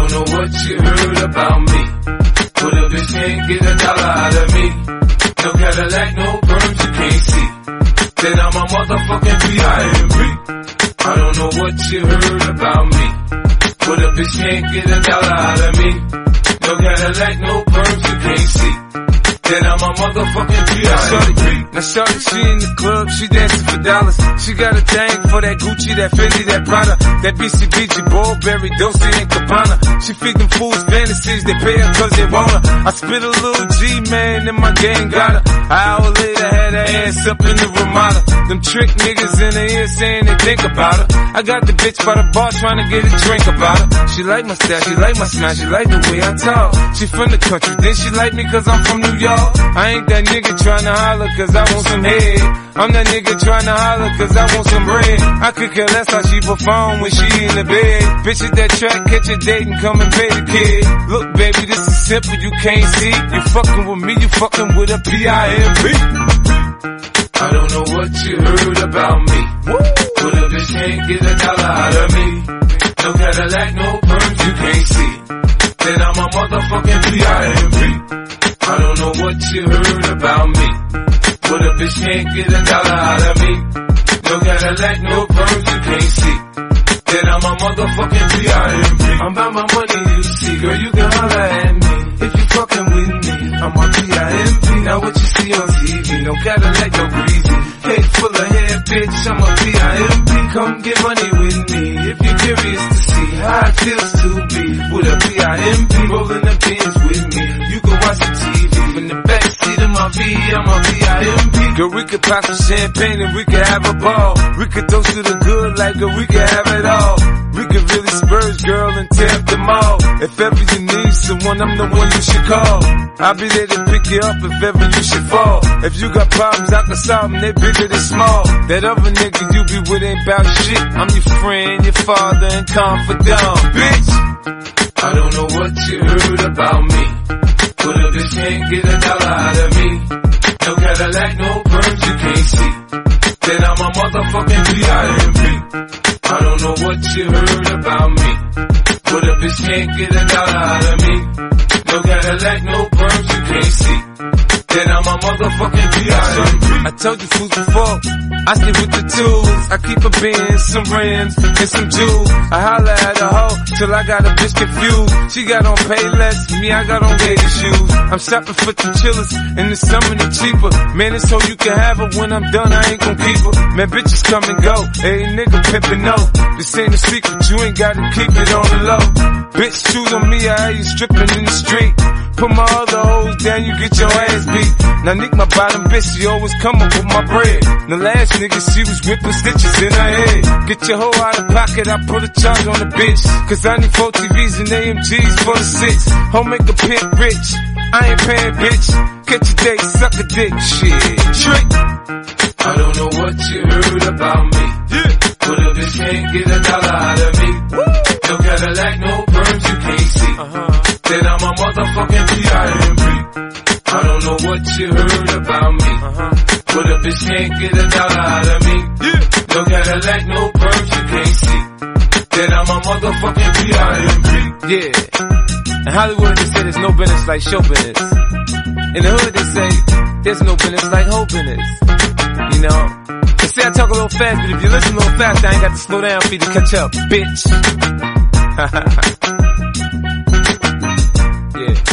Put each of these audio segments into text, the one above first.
don't know what you heard about me, but a bitch can't get $1 out of me. No Cadillac, no perms you can't see. Then I'm a motherfucking P.I.M.P. I don't know what you heard about me, but a bitch can't get $1 out of me. No Cadillac, no perms you can't see. Then I'm a motherfucking P.I.M.P. Now shorty, she in the club, she dancing for dollars. She got a thing for that Gucci, that Fendi, that Prada, that BCBG, Burberry, Dolce and Gabbana. She feed them fools fantasies, they pay her cause they want her. I spit a little G, man, and my gang got her. An hour later, had her ass up in the Ramada. Them trick niggas in the ear saying they think about her. I got the bitch by the bar trying to get a drink about her. She like my style, she like my smile, she like the way I talk. She from the country, then she like me cause I'm from New York. I ain't that nigga tryna holler cause I want some head. I'm that nigga tryna holler cause I want some bread. I could care less how she perform when she in the bed. Bitch at that track, catch a date and come and pay the kid. Look baby, this is simple, you can't see. You fucking with me, you fucking with a P.I.M.P. I don't know what you heard about me, but a bitch can't get $1 out of me. No Cadillac, no perms you can't see. Then I'm a motherfucking P.I.M.P. I don't know what you heard about me, but a bitch can't get $1 out of me. No Cadillac, no perms you can't see. Then I'm a motherfucking P.I.M.P. I'm about my money, you see, girl, you can holler at me if you fucking with me. I'm a P.I.M.P. Now what you see on TV, no Cadillac, no breezy. Head full of hair, bitch, I'm a P.I.M.P. Come get money with me if you're curious to see how it feels to be with a P.I.M.P. rolling the pins with me. You can watch the TV from the backseat of my V, I'm a P.I.M.P. Girl, we could pop some champagne and we could have a ball. We could toast to the good like girl, we could have it all. We could really spurge, girl, and tear up the mall. If ever you need someone, I'm the one you should call. I'll be there to pick you up if ever you should fall. If you got problems, I can solve them, they bigger than small. That other nigga you be with ain't bout shit. I'm your friend, your father, and confidant, bitch. I don't know what you heard about me, but a bitch can't get $1 out of me. No Cadillac, no perms you can't see. Then I'm a motherfucking P.I.M.P. I don't know what you heard about me, but a bitch can't get $1 out of me. No Cadillac, no perms you can't see. Then I'm a motherfucking P.I.M.P. I told you fools before, I stay with the tools. I keep a Benz, some rims, and some jewels. I holler at a hoe till I got a bitch confused. She got on Payless, me I got on gator shoes. I'm shopping for the chillers, and the summer they cheaper. Man, it's so you can have her. When I'm done, I ain't gon' keep her. Man, bitches come and go. Hey, nigga pimpin' no. This ain't a secret, you ain't gotta keep it on the low. Bitch, choose on me, I hear you stripping in the street. Put my other hoes down, you get your ass beat. Now Nick, my bottom bitch, she always come up with my bread. The last nigga, she was whipping stitches in her head. Get your hoe out of pocket, I put a charge on the bitch. Cause I need 4 TVs and AMGs for the 6. Home make a pimp rich, I ain't paying bitch. Catch a date, suck a dick, shit, trick. I don't know what you heard about me, but a bitch can't get $1 out of me. No Cadillac, no perms you can't see. Then I'm a motherfucking P.I.M.P. I don't know what you heard about me, but a bitch can't get $1 out of me. No Cadillac, no perms you can't see. Then I'm a motherfucking P.I.M.P. Yeah. In Hollywood they say there's no business like show business. In the hood they say there's no business like hoe business. You know, they say I talk a little fast, but if you listen a little fast, I ain't got to slow down for you to catch up, bitch. Yeah.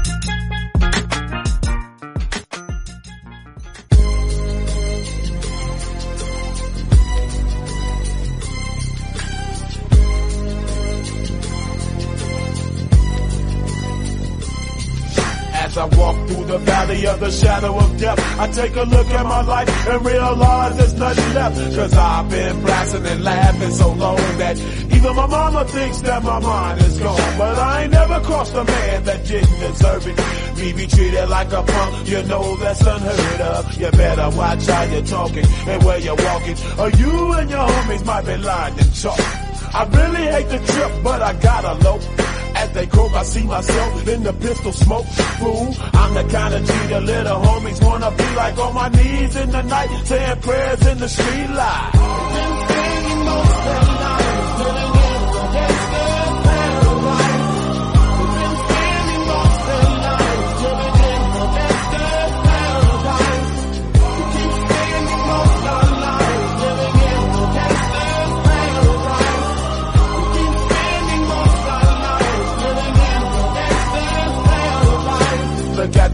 As I walk through the valley of the shadow of death, I take a look at my life and realize there's nothing left. Cause I've been blasting and laughing so long that even my mama thinks that my mind is gone. But I ain't never crossed a man that didn't deserve it. Me be treated like a punk, you know that's unheard of. You better watch how you're talking and where you're walking, or you and your homies might be lying to chalk. I really hate the trip, but I gotta low. As they croak, I see myself in the pistol smoke. Fool, I'm the kind of G the little homies wanna be like, on my knees in the night, saying prayers in the street light. Been singing most of the night, living in the gangster paradise.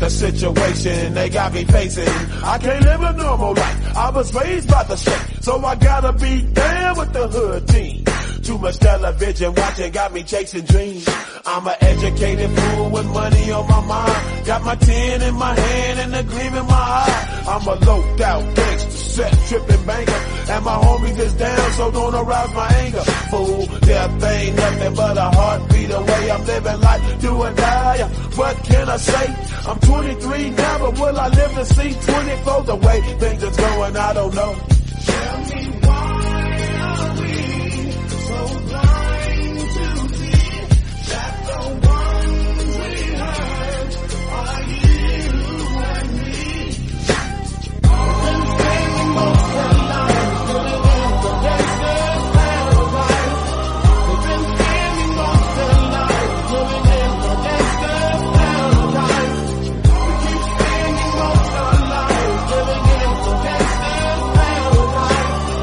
the situation they got me facing. I can't live a normal life. I was raised by the shit, so I gotta be down with the hood team. Too much television watching got me chasing dreams. I'm an educated fool with money on my mind. Got my tin in my hand and a gleam in my eye. I'm a loped out gangster, set tripping banker, and my homies is down, so don't arouse my anger. Fool, death ain't nothing but a heartbeat away. I'm living life, do or die. What can I say? I'm 23 now, but will I live to see 24? The way things are going, I don't know. Tell me why are we so blind to see that the ones we hurt are you and me? Been spending most of our lives living in the gangster's paradise. We've been spending most of our lives living in the gangster's paradise. We keep spending most of our lives living in the gangster's paradise.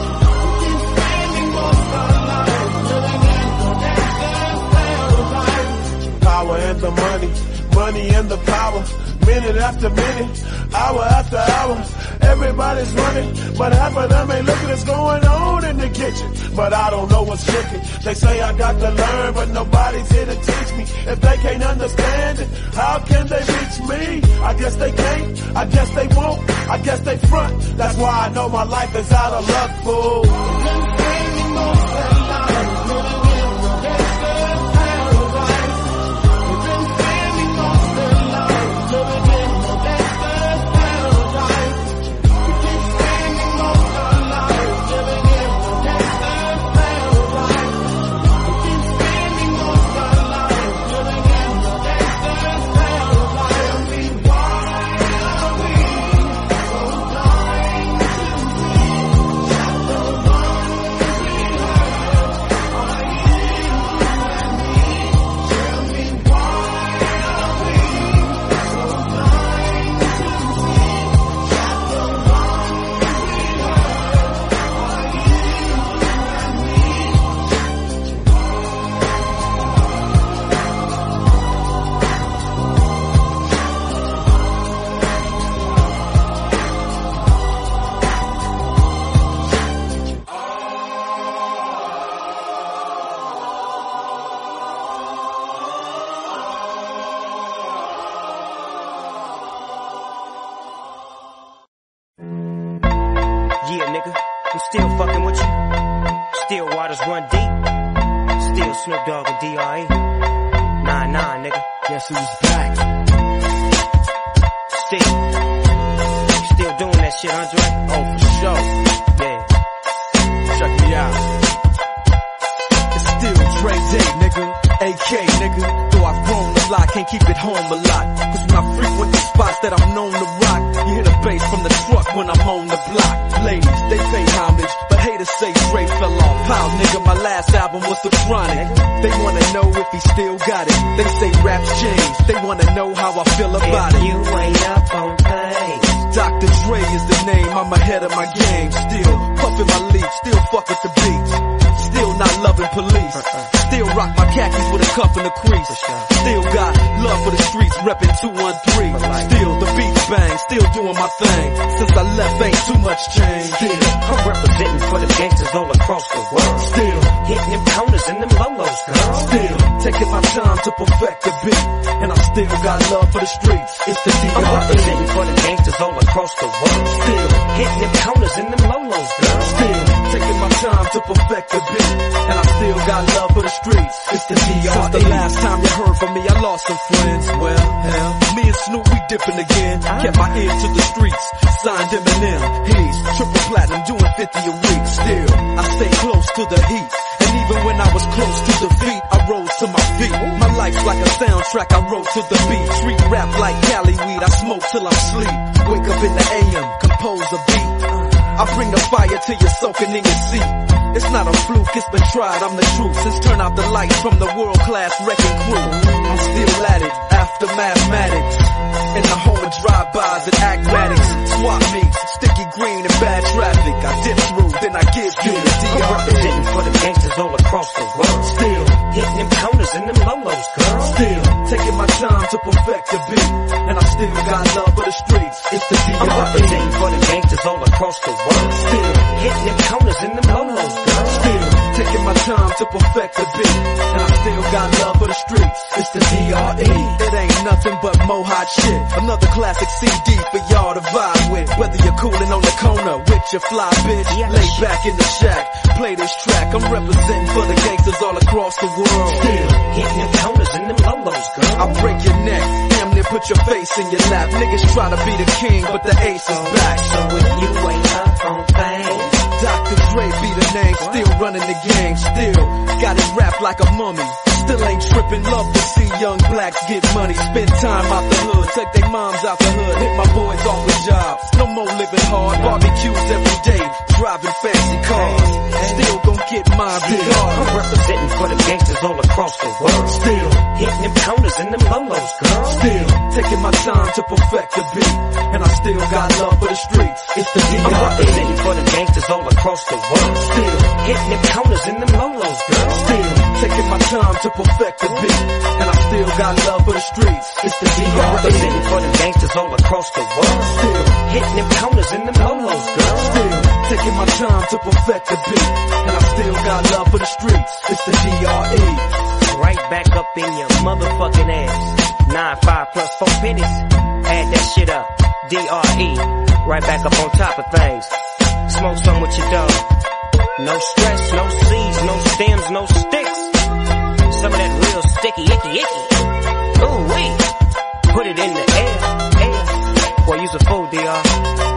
Power and the money, money and the power. Minute after minute, hour after hour. Everybody's running, but half of them ain't looking what's going on in the kitchen. But I don't know what's cooking. They say I got to learn, but nobody's here to teach me. If they can't understand it, how can they reach me? I guess they can't, I guess they won't, I guess they front. That's why I know my life is out of luck, fool. Yeah, nigga, I'm still fucking with you. Still waters run deep. Still Snoop Dogg and D.R.E. 9-9, nigga. Guess who's back? Still doing that shit, Andre? Oh, for sure. Yeah. Check me out. It's still Dre Day, nigga. AK, nigga. Though I've grown a lot, can't keep it home a lot. Cause when I frequent the spots that I'm known to rock, you hear the bass from the truck when I'm on the block. Ladies, they pay homage, but haters say Dre fell off. Pow, nigga, my last album was The Chronic. They wanna know if he still got it. They say raps change, they wanna know how I feel about it. You ain't up on things. Dr. Dre is the name, I'm ahead of my game. Still puffin' my leaf, still fuck with the beats. Still not loving police. Still rock my khakis with a cuff in the crease. Still got love for the streets, reppin' 213. Still the beats bang, still doing my thing. Since I left, ain't too much change. Still, I'm representing for the gangsters all across the world. Still hitting them corners and them lolos, girl. Still taking my time to perfect the beat, and I still got love for the streets. It's the D.R.E. I'm representing for the gangsters all across the world. Still hitting them corners and them lolos, girl. Still taking my time to perfect the beat, and I still got love for the streets. It's the D.R.E. Since the last time you heard from me, I lost some friends. Well, hell, me and Snoop, we dipping again. Kept my ear to the streets, signed Eminem. He's triple platinum, doing 50 a week. Still, I stay close to the heat, and even when I was close to defeat, I rose to my feet. My life's like a soundtrack, I wrote to the beat. Street rap like Cali weed, I smoke till I'm sleep. Wake up in the AM, compose a beat. I bring the fire till you're soaking in your seat. It's not a fluke, it's been tried, I'm the truth. Since turn out the lights from the world-class wrecking crew, I'm still at it, after mathematics. In the home of drive-bys and acmatics. Swap meets, sticky green and bad traffic. I dip through, then I give you the D.R.E. I'm representing for the gangsters all across the world. Still hitting them corners and them lolos, girl. Still taking my time to perfect the beat, and I still got the streets. It's the I'm representing for the gangsters all across the world. Still hitting them corners in them lolos, girl. Still taking my time to perfect the beat, and I still got love for the streets. It's the DRE. It ain't nothing but mo hot shit. Another classic CD for y'all to vibe with. Whether you're coolin' on the corner with your fly bitch, lay back in the shack, play this track. I'm representing for the gangsters all across the world. Still hitting them corners in them lolos, girl. I'll break your neck, damn near put your face in your lap. Niggas try to be the king, but the ace is back. So if you ain't up on things, Dr. Dre be the name, still running the gang, still got it wrapped like a mummy. Still ain't tripping, love to see young blacks get money. Spend time out the hood, take their moms out the hood, hit my boys off with jobs. No more living hard, barbecues every day, driving fancy cars. Still gon' get mine regardless. I'm representing for the gangsters all across the world. Still hitting them corners in them lolos, girl. Still taking my time to perfect the beat, and I still got love for the streets. It's the DRE. I'm representing for the gangsters all across the world. Still hitting them corners in them lolos, girl. Still taking my time to perfect the beat, and I still got love for the streets. It's the DRE. I'm representing for the gangsters all across the world. Still hitting them corners in them lolos, girl. Still taking my time to perfect the beat, and I still got love for the streets. It's the DRE. Right back up in your motherfucking ass. 9-5 plus 4 pennies. Add that shit up. DRE. Right back up on top of things. Smoke some with your dog. No stress, no seeds, no stems, no sticks. Some of that real sticky, icky. Ooh wee. Put it in the air. Boy, you's a fool, DR.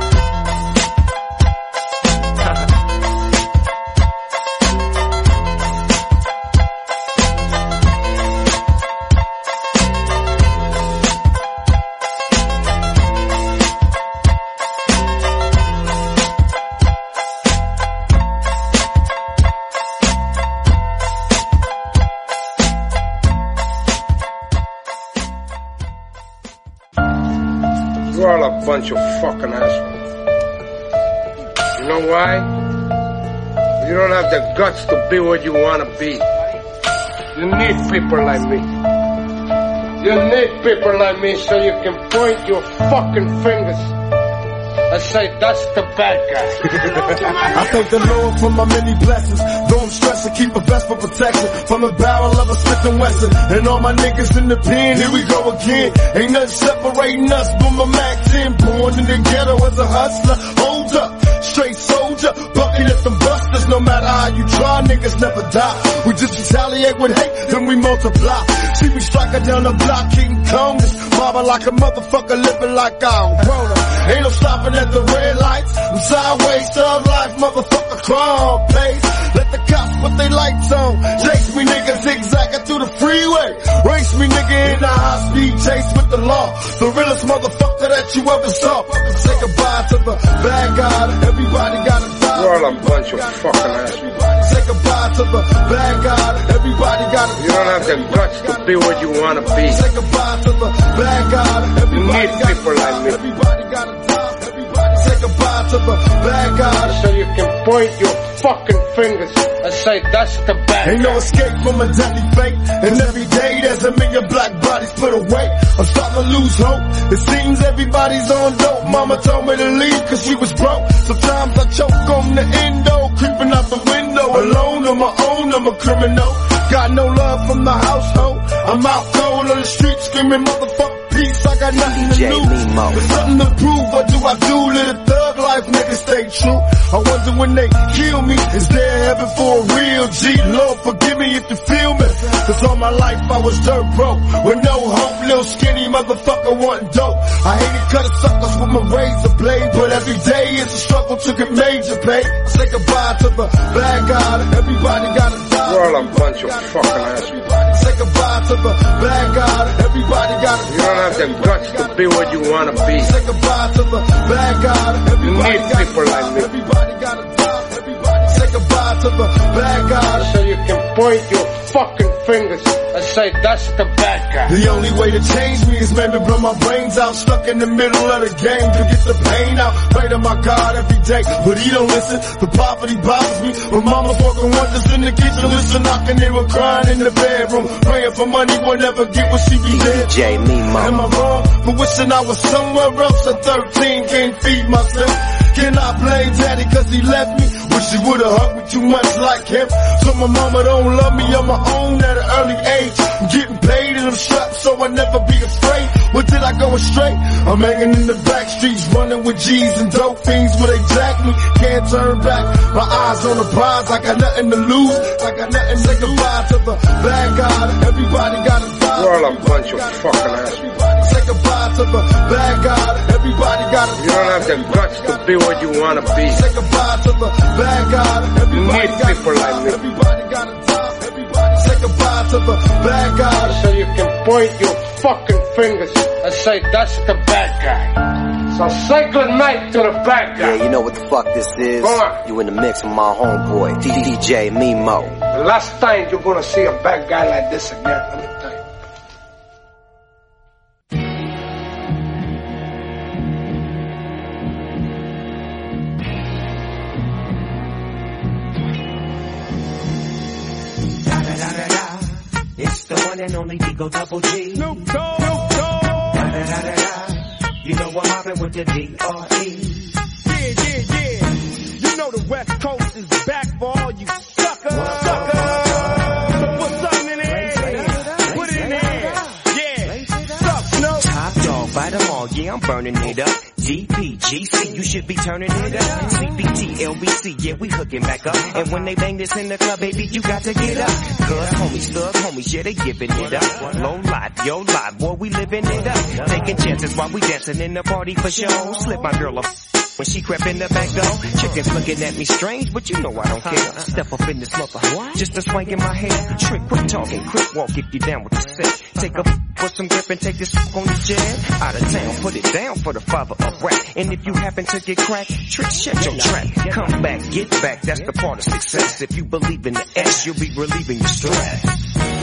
You're all a bunch of fucking assholes. You know why? You don't have the guts to be what you want to be. You need people like me. You need people like me so you can point your fucking fingers and say, that's the bad guy. I thank the Lord for my many blessings. Though I'm stressing, keep a vest for protection from the barrel of a Smith & Wesson. And all my niggas in the pen, here we go again. Ain't nothing separating us but my Mac 10. Born in the ghetto as a hustler. Hold up, straight soldier, bucking at them busters. No matter how you try, niggas never die. We just retaliate with hate, then we multiply. See me striking down the block, King Kong. Mobbing like a motherfucker, living like I'm grown up. Ain't no stopping at the red lights. I'm sideways, thug life, motherfucker, crawl pace. Let the cops put their lights on. Chase me, nigga, zigzagging through the freeway. Race me, nigga, in a high-speed chase with the law. The realest motherfucker that you ever saw. Say goodbye to the bad guy. Everybody gotta die. You're all a bunch of fucking assholes. Say goodbye to the bad guy. Everybody gotta die. You don't have the guts to be what you want to be. Say goodbye to the bad guy. Everybody need people like me. Everybody gotta die. Everybody say goodbye to the bad guy. So you can point your fucking fingers and say, that's the bad guy. Ain't no escape from a deadly fate. And every day there's a million black bodies put away. I'm starting to lose hope. It seems everybody's on dope. Mama told me to leave cause she was broke. Sometimes I choke on the endo, creeping out the window. Alone on my own, I'm a criminal. Got no love from the household. I'm out cold on the street screaming motherfucker peace. I got nothing to lose. There's something to prove. What do I do? Live a thug life, nigga, stay true. I wonder when they kill me, is there heaven for a real G? Lord, forgive me if you feel me. Cause all my life I was dirt broke, with no hope, little skinny motherfucker wanting dope. I hated cutting suckers with my razor blade, but every day is a struggle to get major pay. I say goodbye to the bad guy, everybody gotta die. You're all a bunch of fucking assholes. Say goodbye to the bad guy, everybody gotta die. You don't have the guts to be what you want to be. Say goodbye to the bad guy, everybody need people like me. Everybody gotta die. Everybody say goodbye to the bad guy. So you can point your fucking fingers and say, that's the bad guy. The only way to change me is maybe blow my brains out, stuck in the middle of the game to get the pain out. Pray to my God every day, but he don't listen. The poverty bothers me. My mama's working wonders in the kitchen, listen, knocking, they were crying in the bedroom, praying for money, will never get what she be dead. DJ Mimo. Am I wrong for wishing I was somewhere else at 13, can't feed myself? Can I blame daddy cause he left me? Wish he would've hugged me too much like him. So my mama don't love me on my own at an early age. I'm getting paid and I'm strapped so I never be afraid. Where did I go astray? I'm hanging in the back streets, running with G's and dope fiends where they jack me. Can't turn back, my eyes on the prize. I got nothing to lose, I got nothing to say goodbye to the bad guy. Everybody got a die. We're all a bunch of fucking assholes. Say goodbye to the bad guy. Everybody got a die. You don't have the guts to be what you wanna be. Say goodbye to the bad guy. Everybody need got people like me. Everybody got a die. Everybody say goodbye to the bad guy. So you can point your fucking fingers and say, that's the bad guy. So say goodnight to the bad guy. Yeah, you know what the fuck this is? Go on. You in the mix with my homeboy, DJ Mimo. The last time you're gonna see a bad guy like this again, let me tell you. It's the one and only Digo Double G. Snoop Dogg. You know I'm hopping with the D.R.E. Yeah. You know the West Coast is back for all you suckers. So put something in there. Put it in there. Yeah. Suck, Snoop. Top dog, bite them all, yeah, I'm burning it up. DPGC, you should be turning it up. CBT, LBC, yeah, we hooking back up. And when they bang this in the club, baby, you got to get up. Cuz homies, thug homies, yeah, they giving it up. Low life, yo life, boy, we living it up. Taking chances while we dancing in the party for show. Slip my girl up when she crept in the back door. Chickens looking at me strange, but you know I don't care. Step up in this mother, just a swing in my hair. Trick, quit talking, quick walk if you down with the set. Take a put some grip and take this on the jet. Out of town, put it down for the father of rap. And if you happen to get cracked, trick, shut your trap. Come back, get back, that's the part of success. If you believe in the S, you'll be relieving your stress.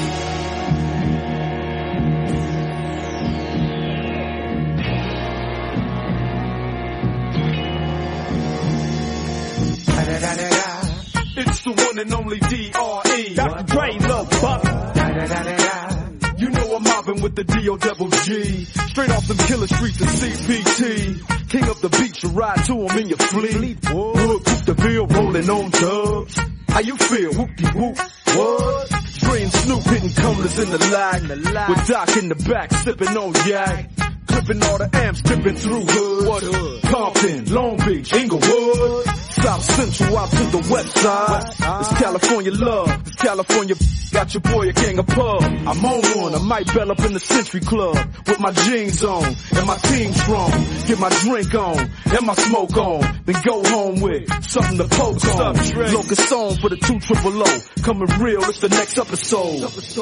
It's the one and only D.R.E. Dr. Dre, Lil Buck. You know I'm mobbing with the D.O. Double G. Straight off them killer streets of CPT. King of the beach, you ride to him in your fleet. Wood, coop the bill, rolling on dubs. How you feel? Whoop-de-whoop. What? Dre and Snoop hitting cumblers in the lag. With Doc in the back, sipping on yak. Clipping all the amps, dipping through hood. What hood? Compton, Long Beach, Inglewood. South Central out to the west side. It's California love. It's California. Got your boy a gang of pub. I'm on one. I might bell up in the Century Club with my jeans on and my team strong. Get my drink on and my smoke on. Then go home with something to poke on. Locust song for the 200. Coming real. It's the next episode.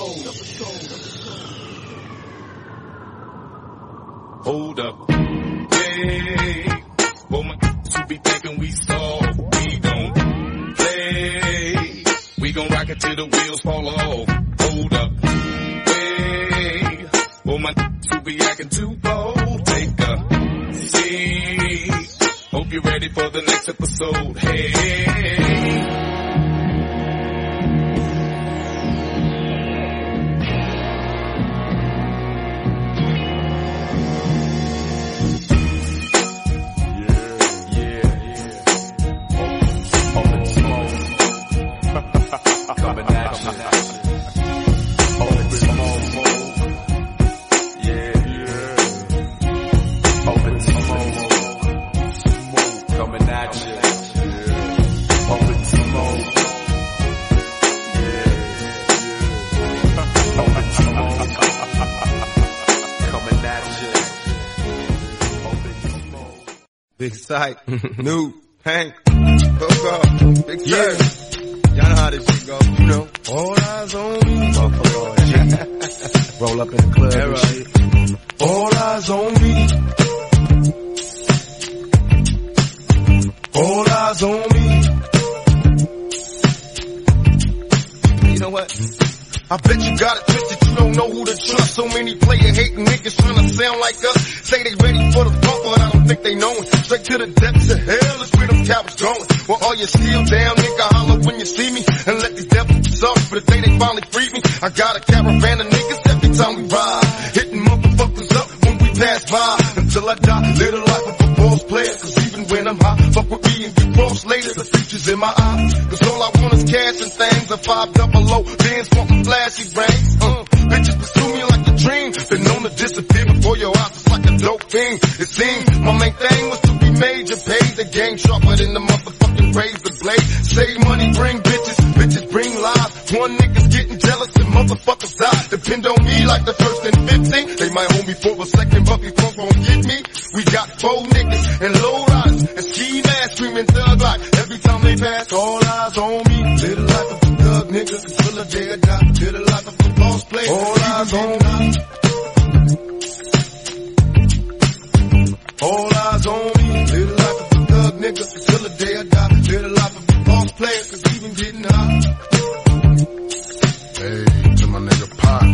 Hold up. Hey, woman, you be thinking we soft. We don't play. We gon' rock it till the wheels fall off. Hold up. Hey, woman, you be acting too bold. Take a seat. Hope you're ready for the next episode. Hey. Big Sight, New, Hank, Coco, Big Sight. Y'all know how this shit go, you know. All eyes on me. Roll up in the club and shit. All eyes on me. All eyes on me. You know what? I bet you got it twisted, you don't know who to trust. So many player hating niggas trying to sound like us. Say they ready for the bump, but I don't think they know it. Straight to the depths of hell is where them cowards going. Well, all you still down, nigga, holler when you see me. And let these devils suffer for the day they finally free me. I got a caravan of niggas every time we ride. Hitting motherfuckers up when we pass by. Until I die, live the life of a boss player. Cause even when I'm high, fuck with me and get crossed later. The future's in my eyes. Cause all I want is cash and things. A 500, bands wanting flashy rings. Bitches pursue me like a dream. Been known to disappear before your eyes. It's like a dope thing. It seems my main thing was to be major. Pay the game sharper than the motherfucking razor blade. Save money, bring bitches. Bitches bring lies. One nigga's getting jealous and motherfuckers die. Depend on me like the first and 15. They might hold me for a second, but before gon' get me, we got 4 niggas and low riders and ski masks screaming thug like every time they pass. All eyes on me. Live the life of a thug nigga until the day I die. Live the life of a boss player. All eyes on me. All eyes on me. Live the life of a thug nigga until the day I die. Live the life of a boss player, cause even getting high. Hey, to my nigga Pac.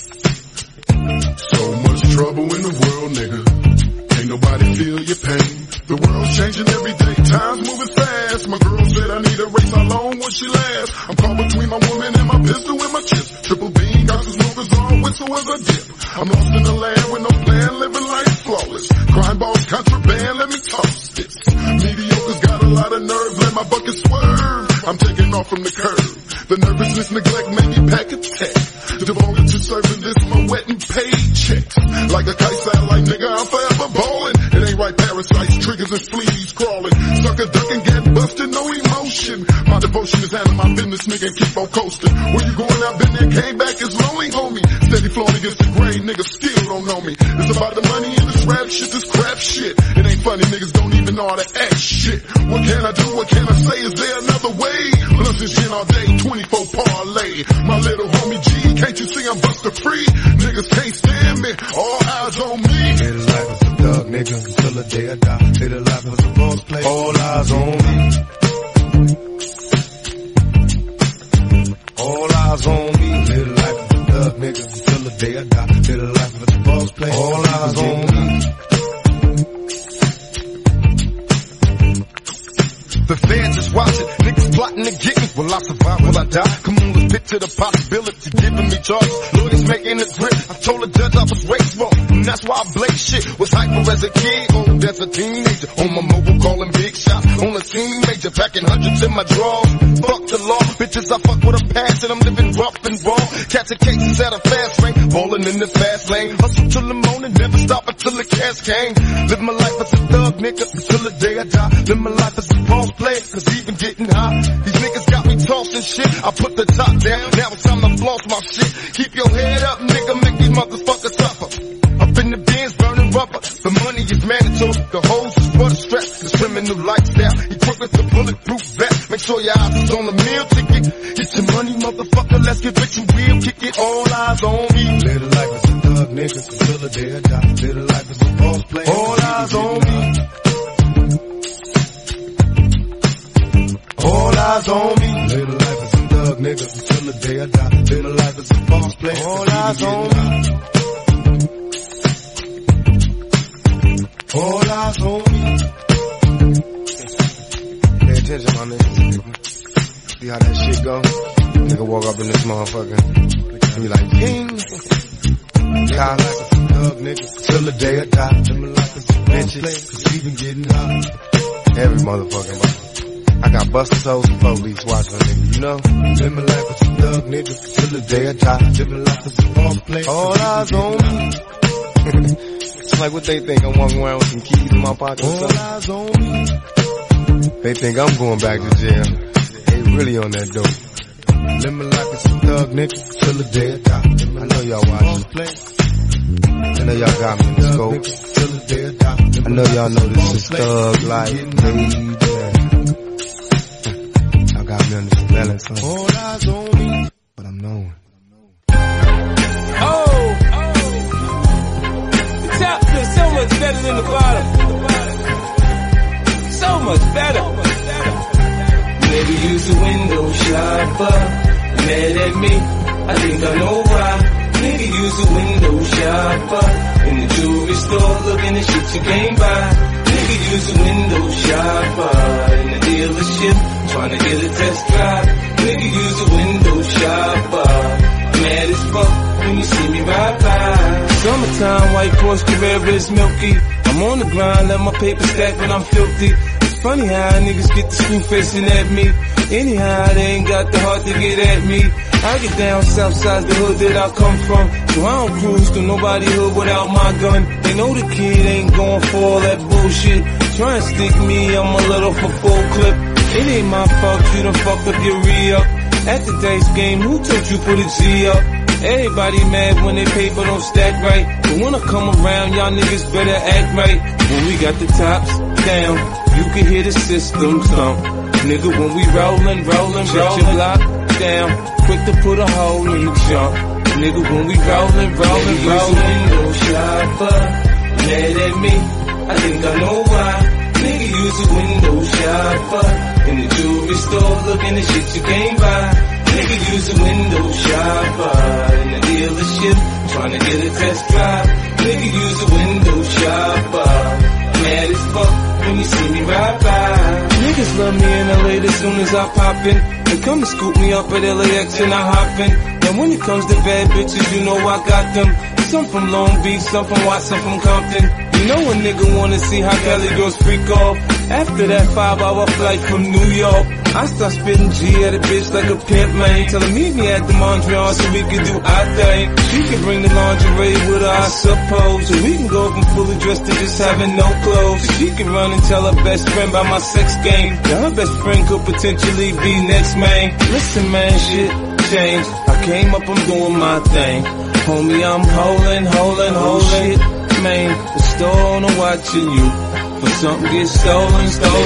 So much trouble in the world, nigga. Ain't nobody feel your pain. The world's changing every day, time's moving fast. My girl said I need a race, how long will she last? I'm caught between my woman and my pistol and my chips. Triple beam, got some smoother on, whistle as I dip. I'm lost in the land with no plan, living life flawless. Crime balls, contraband, let me toss this. Mediocre's got a lot of nerve, let my bucket swerve. I'm taking off from the curb. The nervousness, neglect, maybe pack a tech. Devoted to serving this, my wet and paychecks. Like a kite satellite, nigga, I'm forever ballin'. It ain't right, parasites, triggers and fleas crawling. Sucker ducking, get busted, no emotion. My devotion is handling my business, nigga, and keep on coasting. Where you going, I've been there, came back, it's lonely, homie. Steady flowing against the grain, niggas still don't know me. It's about the money and this rap shit, this crap shit. It ain't funny, niggas don't even know how to act shit. What can I do, what can I say, is there another way? Blunts is in all day, 24 parlay. My little homie G, can't you see I'm buster free? Niggas can't stand me, all eyes on me. Live the life of a thug nigga until the day I die. Live the life of a boss player, all eyes on me. All eyes on me. Live the life of a thug nigga until the day I die. Live the life of a boss player, all eyes on me. The fans is watching, niggas plotting to get me. Will I survive, will I die? Come on, let's picture the possibility, giving me charges. Lawyers making a grip, I told the judge I was raised wrong, and that's why I blaze shit. Was hyper as a kid, old as a teenager. On my mobile calling big shots, on a team major. Packing hundreds in my drawers, fuck the law. Bitches, I fuck with a passion, I'm living rough and raw. Catching cases at a fast rate, balling in the fast lane. Hustle till the morning, never stop until the cash came. Live my life as a thug nigga until the day I die. Live my life as a boss player, cause even getting high. These niggas got me tossing shit. I put the top down, now it's time to floss my shit. Keep your head up, nigga, make these motherfuckers suffer. Up in the bins, burning rubber. The money is mandatory, the hoes is for the stress. This criminal lifestyle, equipped with the bulletproof vest. Make sure your eyes is on the meal ticket. Get your money, motherfucker, let's get rich and real. Kick it, all eyes on me. Live the life as a thug nigga until the day I die. Live the life as a boss player, all eyes on me. All eyes on me. Live the life as a thug nigga until the day I die. Live the life as a boss player. All eyes on me. All eyes on me. Pay attention, my nigga. See how that shit go? Nigga walk up in this motherfucker and be like, ding. Die like a thug nigga till the day I die. Live my life as a bitch, cause even getting high. Every motherfucking I got busted toes and police watching a nigga, you know? Live my life as a thug nigga till the day I die. Live my life as a boss player, all eyes on me. It's like what they think, I'm walking around with some keys in my pocket or something. All eyes on me. They think I'm going back to jail. They really on that dope. Live my life as a thug nigga till the day I die. I know y'all watching. I know y'all got me in the scope. I know y'all know this is thug life, baby. Got me on this balance, huh? All eyes on me, but I'm knowing. Oh, the top feels so much better than the bottom. So much better. Maybe use a window shopper. Mad at me, I think I know why. Nigga, use a window shopper in the jewelry store, looking at shit you can't buy. Nigga, use a window shopper in the dealership, trying to get a test drive. Nigga, use a window shopper. Mad as fuck when you see me ride by. Summertime, white Porsche Carrera is milky. I'm on the grind, let my paper stack when I'm filthy. It's funny how niggas get the screw facing at me. Anyhow, they ain't got the heart to get at me. I get down south side the hood that I come from, so I don't cruise to nobody hood without my gun. They know the kid ain't going for all that bullshit. Try and stick me, I'm a little for full clip. It ain't my fault you done fucked up your re-up. At the dice game, who told you put a G up? Everybody mad when they paper don't stack right, but when I come around, y'all niggas better act right. When we got the tops down, you can hear the system thump. Nigga, when we rollin', shut your block down, quick to put a hole in the jump. Nigga, when we rollin', window shopper, mad at me, I think I know why. Nigga, use a window shopper in the jewelry store, looking at shit you can't buy. Nigga, use a window shopper in the dealership, trying to get a test drive. Nigga, use a window shopper. Mad as fuck when you see me ride by. Niggas love me in LA as soon as I pop in. They come to scoop me up at LAX and I hop in. And when it comes to bad bitches, you know I got them. Some from Long Beach, some from Watts, some from Compton. You know a nigga wanna see how Cali girls freak off. After that 5-hour flight from New York, I start spitting G at a bitch like a pimp, man. Tell her meet me at the Montreal so we can do our thing. She can bring the lingerie with her, I suppose. So we can go from fully dressed to just having no clothes. She can run and tell her best friend about my sex game. Now her best friend could potentially be next, man. Listen, man, shit changed. I came up, I'm doing my thing. Homie, I'm holding. Shit, man, the store owner watching you. For something gets stolen.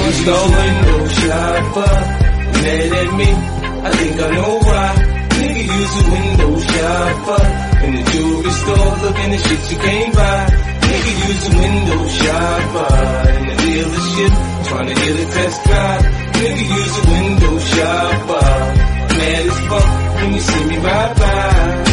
Window shopper, mad at me, I think I know why. Nigga, use a window shopper in the jewelry store, looking at shit you can't buy. Nigga, use a window shopper in the dealership, trying to get a test drive. Nigga, use a window shopper. Mad as fuck when you see me ride by.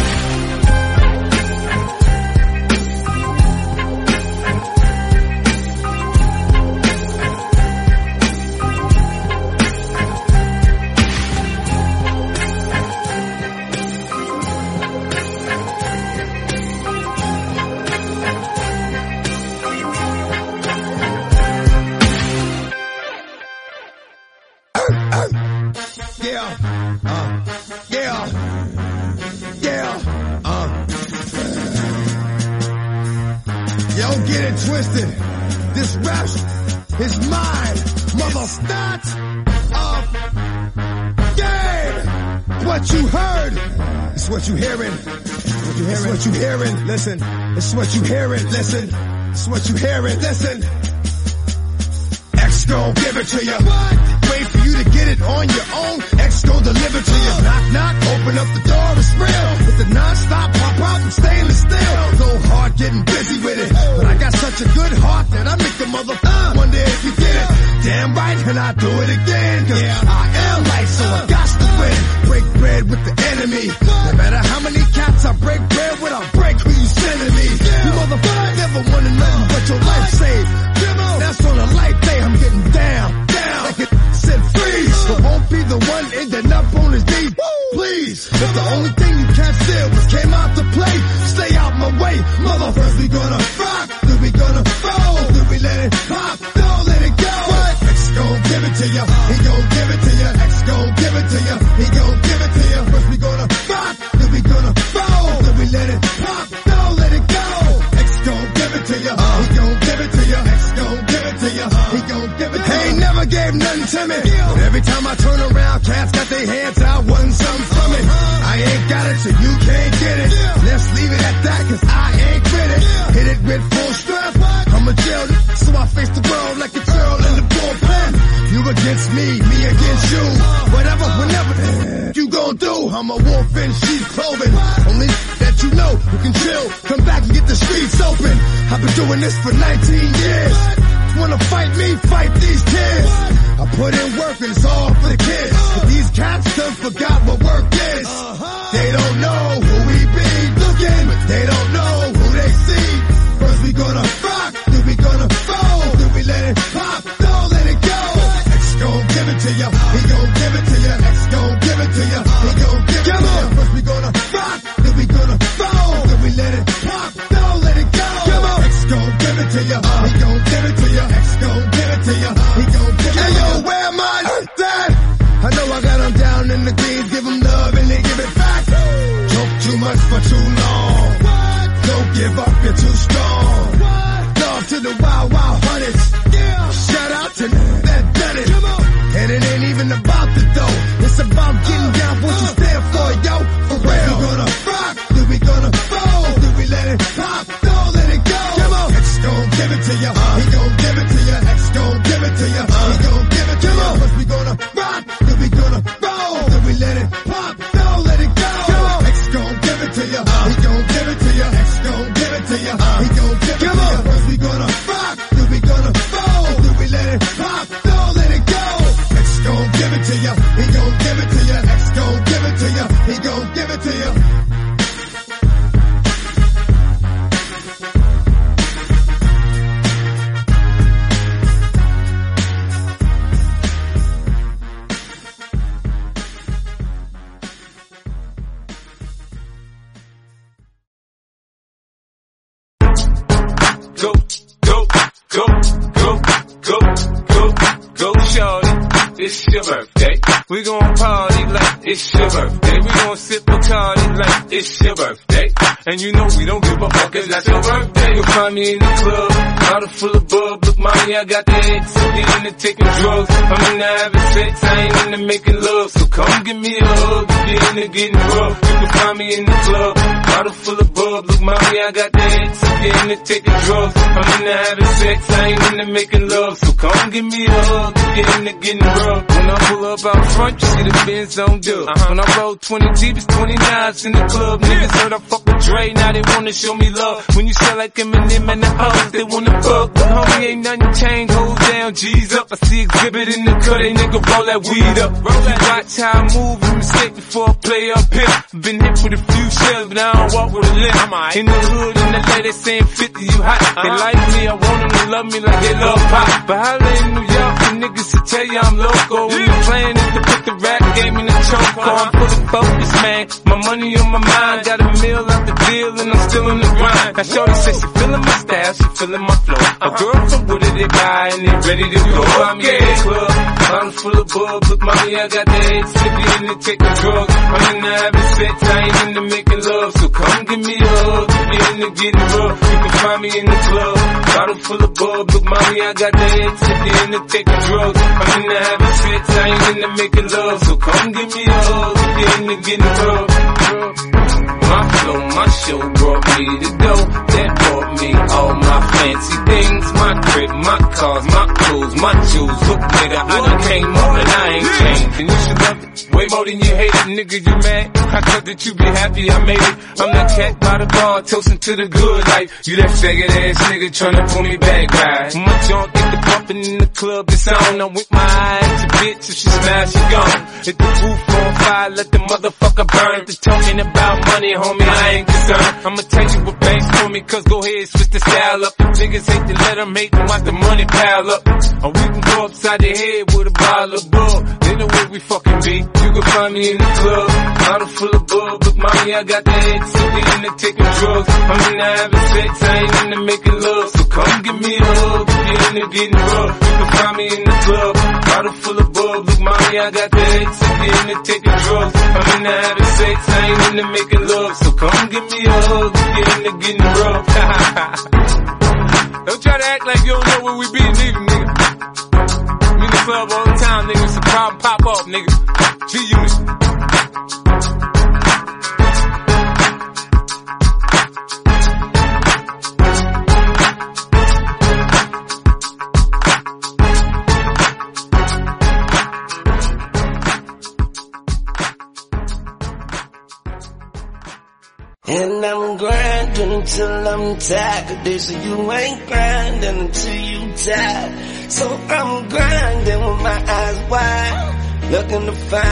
Don't get it twisted. This rap is mine. Mother start of game. What you heard is what you hearing. It's what you hearing. Listen. It's what you hearing. Listen. It's what you hearing. Listen. X gon' give it to you. Wait for you to get it on your own. X gon' deliver to you. Knock, knock, open up the door, it's real. With the non-stop pop out and stainless steel. Go hard getting busy with it. But I got such a good heart that I make the mother wonder if you get it. Damn right, and I do it again. Cause I am light, so I got to win. Break bread with the enemy. No matter how many cats I break bread with, I'll break who you sending me. You motherfucker never wanted nothing but your life saved. That's on a life day, I'm getting down. Like it said freeze. So won't be the one ending up on his knees. Please. If the only thing you can't steal was came out to play, stay out my way. Motherfuckers, we gonna rock, then we gonna roll, then we let it pop, don't let it go. X gon' give it to you, he gon' give it to you. X gon' give it to you, he gon' give it to you. First we gonna rock, then we gonna roll, then we let it pop, don't let it go. X gon' give it to you, he gon' give it to you. X gon' give it to you, he gon' give it to you. He ain't never gave nothing to me. But every time I turn around, cats got their hands out, wanting something from it. I ain't got it, so you can't get it. Let's leave it at that, cause I ain't with it. Hit it with full strength. I'm a jail, so I face the world like a girl in the bullpen. You against me against you. Whatever, whenever you gon' do, I'm a wolf in sheep's clothing. Only that you know who can chill. Come back and get the streets open. I've been doing this for 19 years. Wanna fight me, fight these kids. I put in work and it's all for the kids. But these cats done forgot what work is. They don't know know who we be. Looking, but they don't know who they see. First we gonna rock, then we gonna fold, then we let it pop, don't let it go. X gon' give it to ya, he gon' give it to ya. X gon' give it to ya, he gon' give it to ya. First we gonna rock, then we gonna fold, then we let it pop, don't let it go. X gon' give it to ya, he gon' give it to ya. X gon' give it to ya, he gon' give it to ya. Hey yo, where am I? Dad? I know I got them down in the greens, give them love and they give it back. Talk too much for too long. Don't give up, you're too strong. Love to the wild, wild hunters. Shout out to that done it. And it ain't even about the dough. It's about getting down for what you stand for, yo. For real. We gonna rock, then we gonna fold, then we let it pop, don't let it go. X gon' give it to ya, he gon' give it to ya. X gon' give it to ya, he gon' give it to ya. First we gonna rock, then we gonna roll, then we let it pop, don't let it go. X gon' give it to ya, he gon' give it to ya. X gon' give it to ya, he gon' give it to ya. First we gonna rock, then we gonna roll, then we let it pop, don't let it go. X gon' give it to ya, he gon' give it to ya. X gon' give it to ya, he gon' give it to ya. Go, go, go, go, go, go, go, shorty. It's your birthday. We gon' party like it's your birthday. We gon' sip Bacardi like it's your birthday. And you know we don't give a fuck if that's your birthday. You'll find me in the club, bottle full of bub. Look, mommy, I got the X. I'm into taking drugs. I'm into having sex. I ain't into making love. So come give me a hug. If you're into getting rough, you can find me in the club, bottle full of bub. Look, mommy, I got the X. If you're into taking drugs, I'm into having sex. I ain't into making love. So come give me a hug. If you're into getting rough. When I pull up out front, you see the Benz on dub. When I roll 20 deep, it's 29s in the club. Niggas heard I fuck with Dre, now they wanna show me love. When you sell like Eminem and the O's, they wanna fuck. But homie, ain't nothing changed, hold down, G's up. I see exhibit in the cut, they nigga roll that weed up. Watch how I move, and mistake before I play up here. Been hit with a few shells, but I don't walk with a limp. In the hood, in the LA, they saying 50, you hot. They like me, I want them to love me like they love pop. But holla in New York, the niggas to tell you I'm loco. When the plan is to put the rap game in the choke. I'm fully focused, man. My money on my mind, got a meal out the deal, and I'm still in the grind. Now shorty says she feeling my style, she feeling my flow. A girl from Wooded, they buy, and they ready to go. I'm in the club, bottle full of bub. Look, mommy, I got the head sippy in the taking drugs. I'm into having sex, I ain't into making love. So come give me a hug, if you're into getting rough. You can find me in the club, bottle full of bub. Look, mommy, I got the head sippy in the taking drugs. I'm into having sex, I ain't into making love. So come give me a hug, if you're into getting rough. My flow, my show brought me the dough that brought me all my fancy things. My crib, my cars, my clothes, my jewels. Look, nigga, I done came up and I ain't changed. And you should love it way more than you hate it, nigga, you mad? I thought that you be happy I made it. I'm that cat by the bar, toasting to the good life. You that faggot ass nigga tryna pull me back, right? My junk get the bumpin' in the club, it's on. I'm with my eyes, a bitch, if she smash, she gone. Hit the roof on fire, let the motherfucker burn. The talking about money, homie, I ain't concerned. I'ma tell you what banks for me, cause go ahead, switch the style up. The niggas hate to let them hate and watch the money pile up. Or we can go upside the head with a bottle of bug. They know where we fucking be. You can find me in the club, bottle full of bug. Look, mommy, I got the head sippy into taking drugs. I'm into having sex, I ain't into making love. So come give me a hug, if you're into getting rough. You can find me in the club, bottle full of bug. Look, mommy, I got the head sippy into taking drugs. I'm into having sex, I ain't into making love. So come give me a hug, if you're into getting rough. Don't try to act like you don't know where we be, neither, nigga. We in the club all the time, nigga. It's a problem, pop off, nigga. G-Unit. And I'm grinding till I'm tired. They say you ain't grinding until you tired. So I'm grinding with my eyes wide, looking to find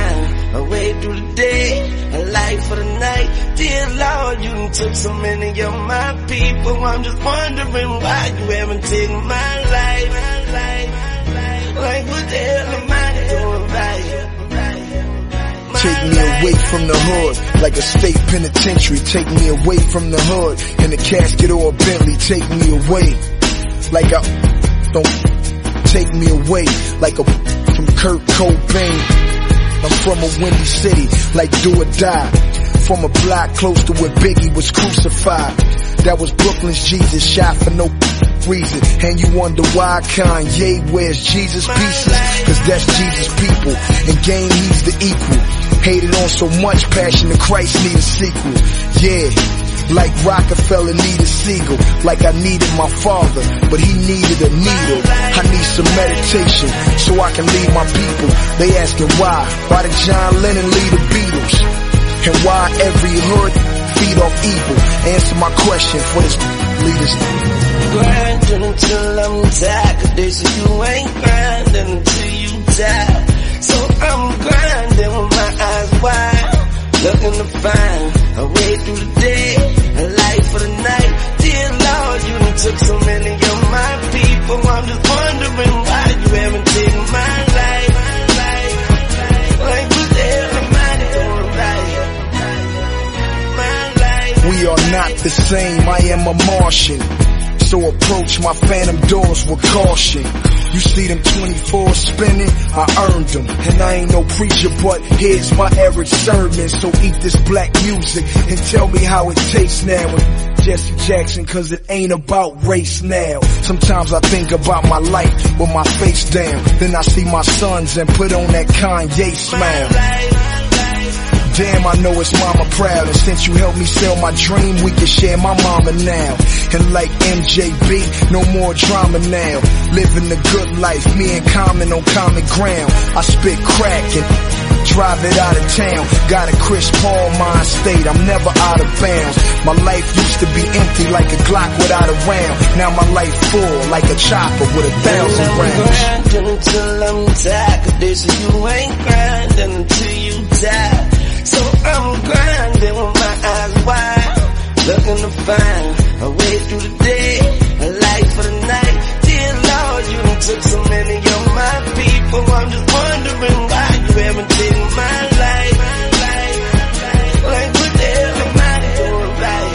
away through the day, a life for the night. Dear Lord, you done took so many of my people. I'm just wondering why you haven't taken my life. Like what the hell am I doing right? Take me away from the hood, like a state penitentiary. Take me away from the hood, in a casket or a Bentley. Take me away, like I don't. Take me away, like a from Kurt Cobain. I'm from a windy city, like do or die. From a block close to where Biggie was crucified. That was Brooklyn's Jesus, shot for no reason. And you wonder why Kanye wears Jesus pieces? Cause that's Jesus people. In game he's the equal. Hated on so much, Passion of Christ need a sequel. Yeah, like Rockefeller needed Siegel. Like I needed my father, but he needed a needle. I need some meditation so I can lead my people. They asking why did John Lennon lead the Beatles? And why every hood feed off evil? Answer my question for this leaders. Grinding until I'm tired, 'cause they say you ain't grinding until you die. So I'm grinding with my eyes wide, looking to find a way through the day, a life for the night. Dear Lord, you done took so many of my people. I'm just wondering why you haven't taken my life. Like what the hell am I doing right? We are not the same, I am a Martian. So approach my phantom doors with caution. You see them 24 spinning, I earned them. And I ain't no preacher, but here's my average sermon. So eat this black music and tell me how it tastes now. Jesse Jackson, 'cause it ain't about race now. Sometimes I think about my life with my face down. Then I see my sons and put on that Kanye smile. Damn, I know it's mama proud. And since you helped me sell my dream, we can share my mama now. And like MJB, no more drama now. Living the good life, me and Common on common ground. I spit crack and drive it out of town. Got a Chris Paul mind state, I'm never out of bounds. My life used to be empty like a Glock without a round. Now my life full like a chopper with 1,000 rounds. I'm grinding until I'm tired, 'cause they say you ain't grinding until you die. So I'm grinding with my eyes wide, looking to find a way through the day, a life for the night. Dear Lord, you done took so many of my people. I'm just wondering why you haven't taken my life. Like what the hell am I doing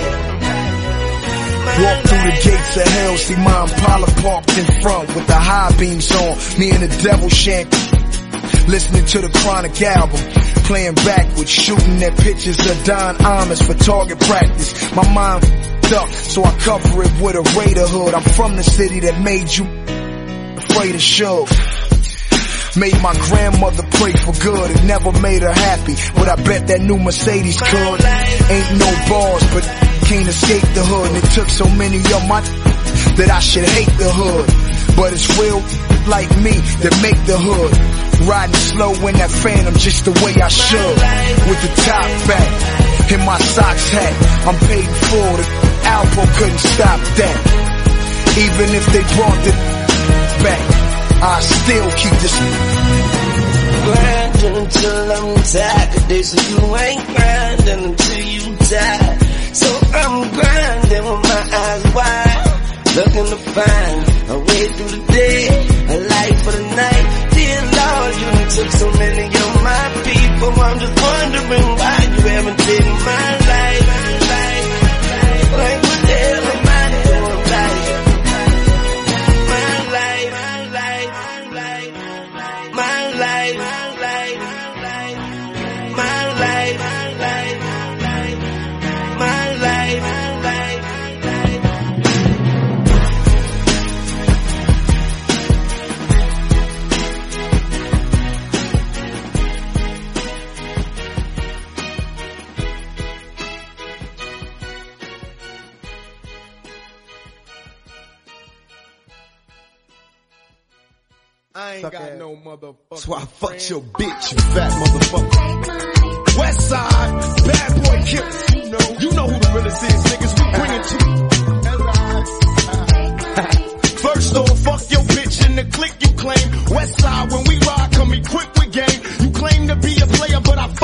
right? Walk through the gates of hell, see my Impala parked in front with the high beams on. Me and the devil listening to the Chronic album, playing backwards, shooting at pictures of Don Imus for target practice. My mind up, so I cover it with a Raider hood. I'm from the city that made you afraid of Suge. Made my grandmother pray for good. It never made her happy, but I bet that new Mercedes could. Ain't no bars, but can't escape the hood. And it took so many of my that I should hate the hood. But it's real like me that make the hood. Riding slow in that Phantom just the way I should. With the top back and my socks hat, I'm paid for. The Alpo couldn't stop that. Even if they brought the back, I still keep this. Grinding until I'm tired, 'cause they say you ain't grinding until you die. So I'm grinding with my eyes wide, looking to find a way through the day, a life for the night. Dear Lord, you done took so many of my people. I'm just wondering why you haven't taken my life. Like what the hell am I doing right? My life, my life, my life, my life, my life. I ain't got no motherfucker. That's why I fucked your bitch, you fat motherfucker. West Side, bad boy killers. You know who the realest is, niggas. We bring it to you. First off, fuck your bitch in the clique you claim. West Side, when we ride, come equipped with game. You claim to be a player, but I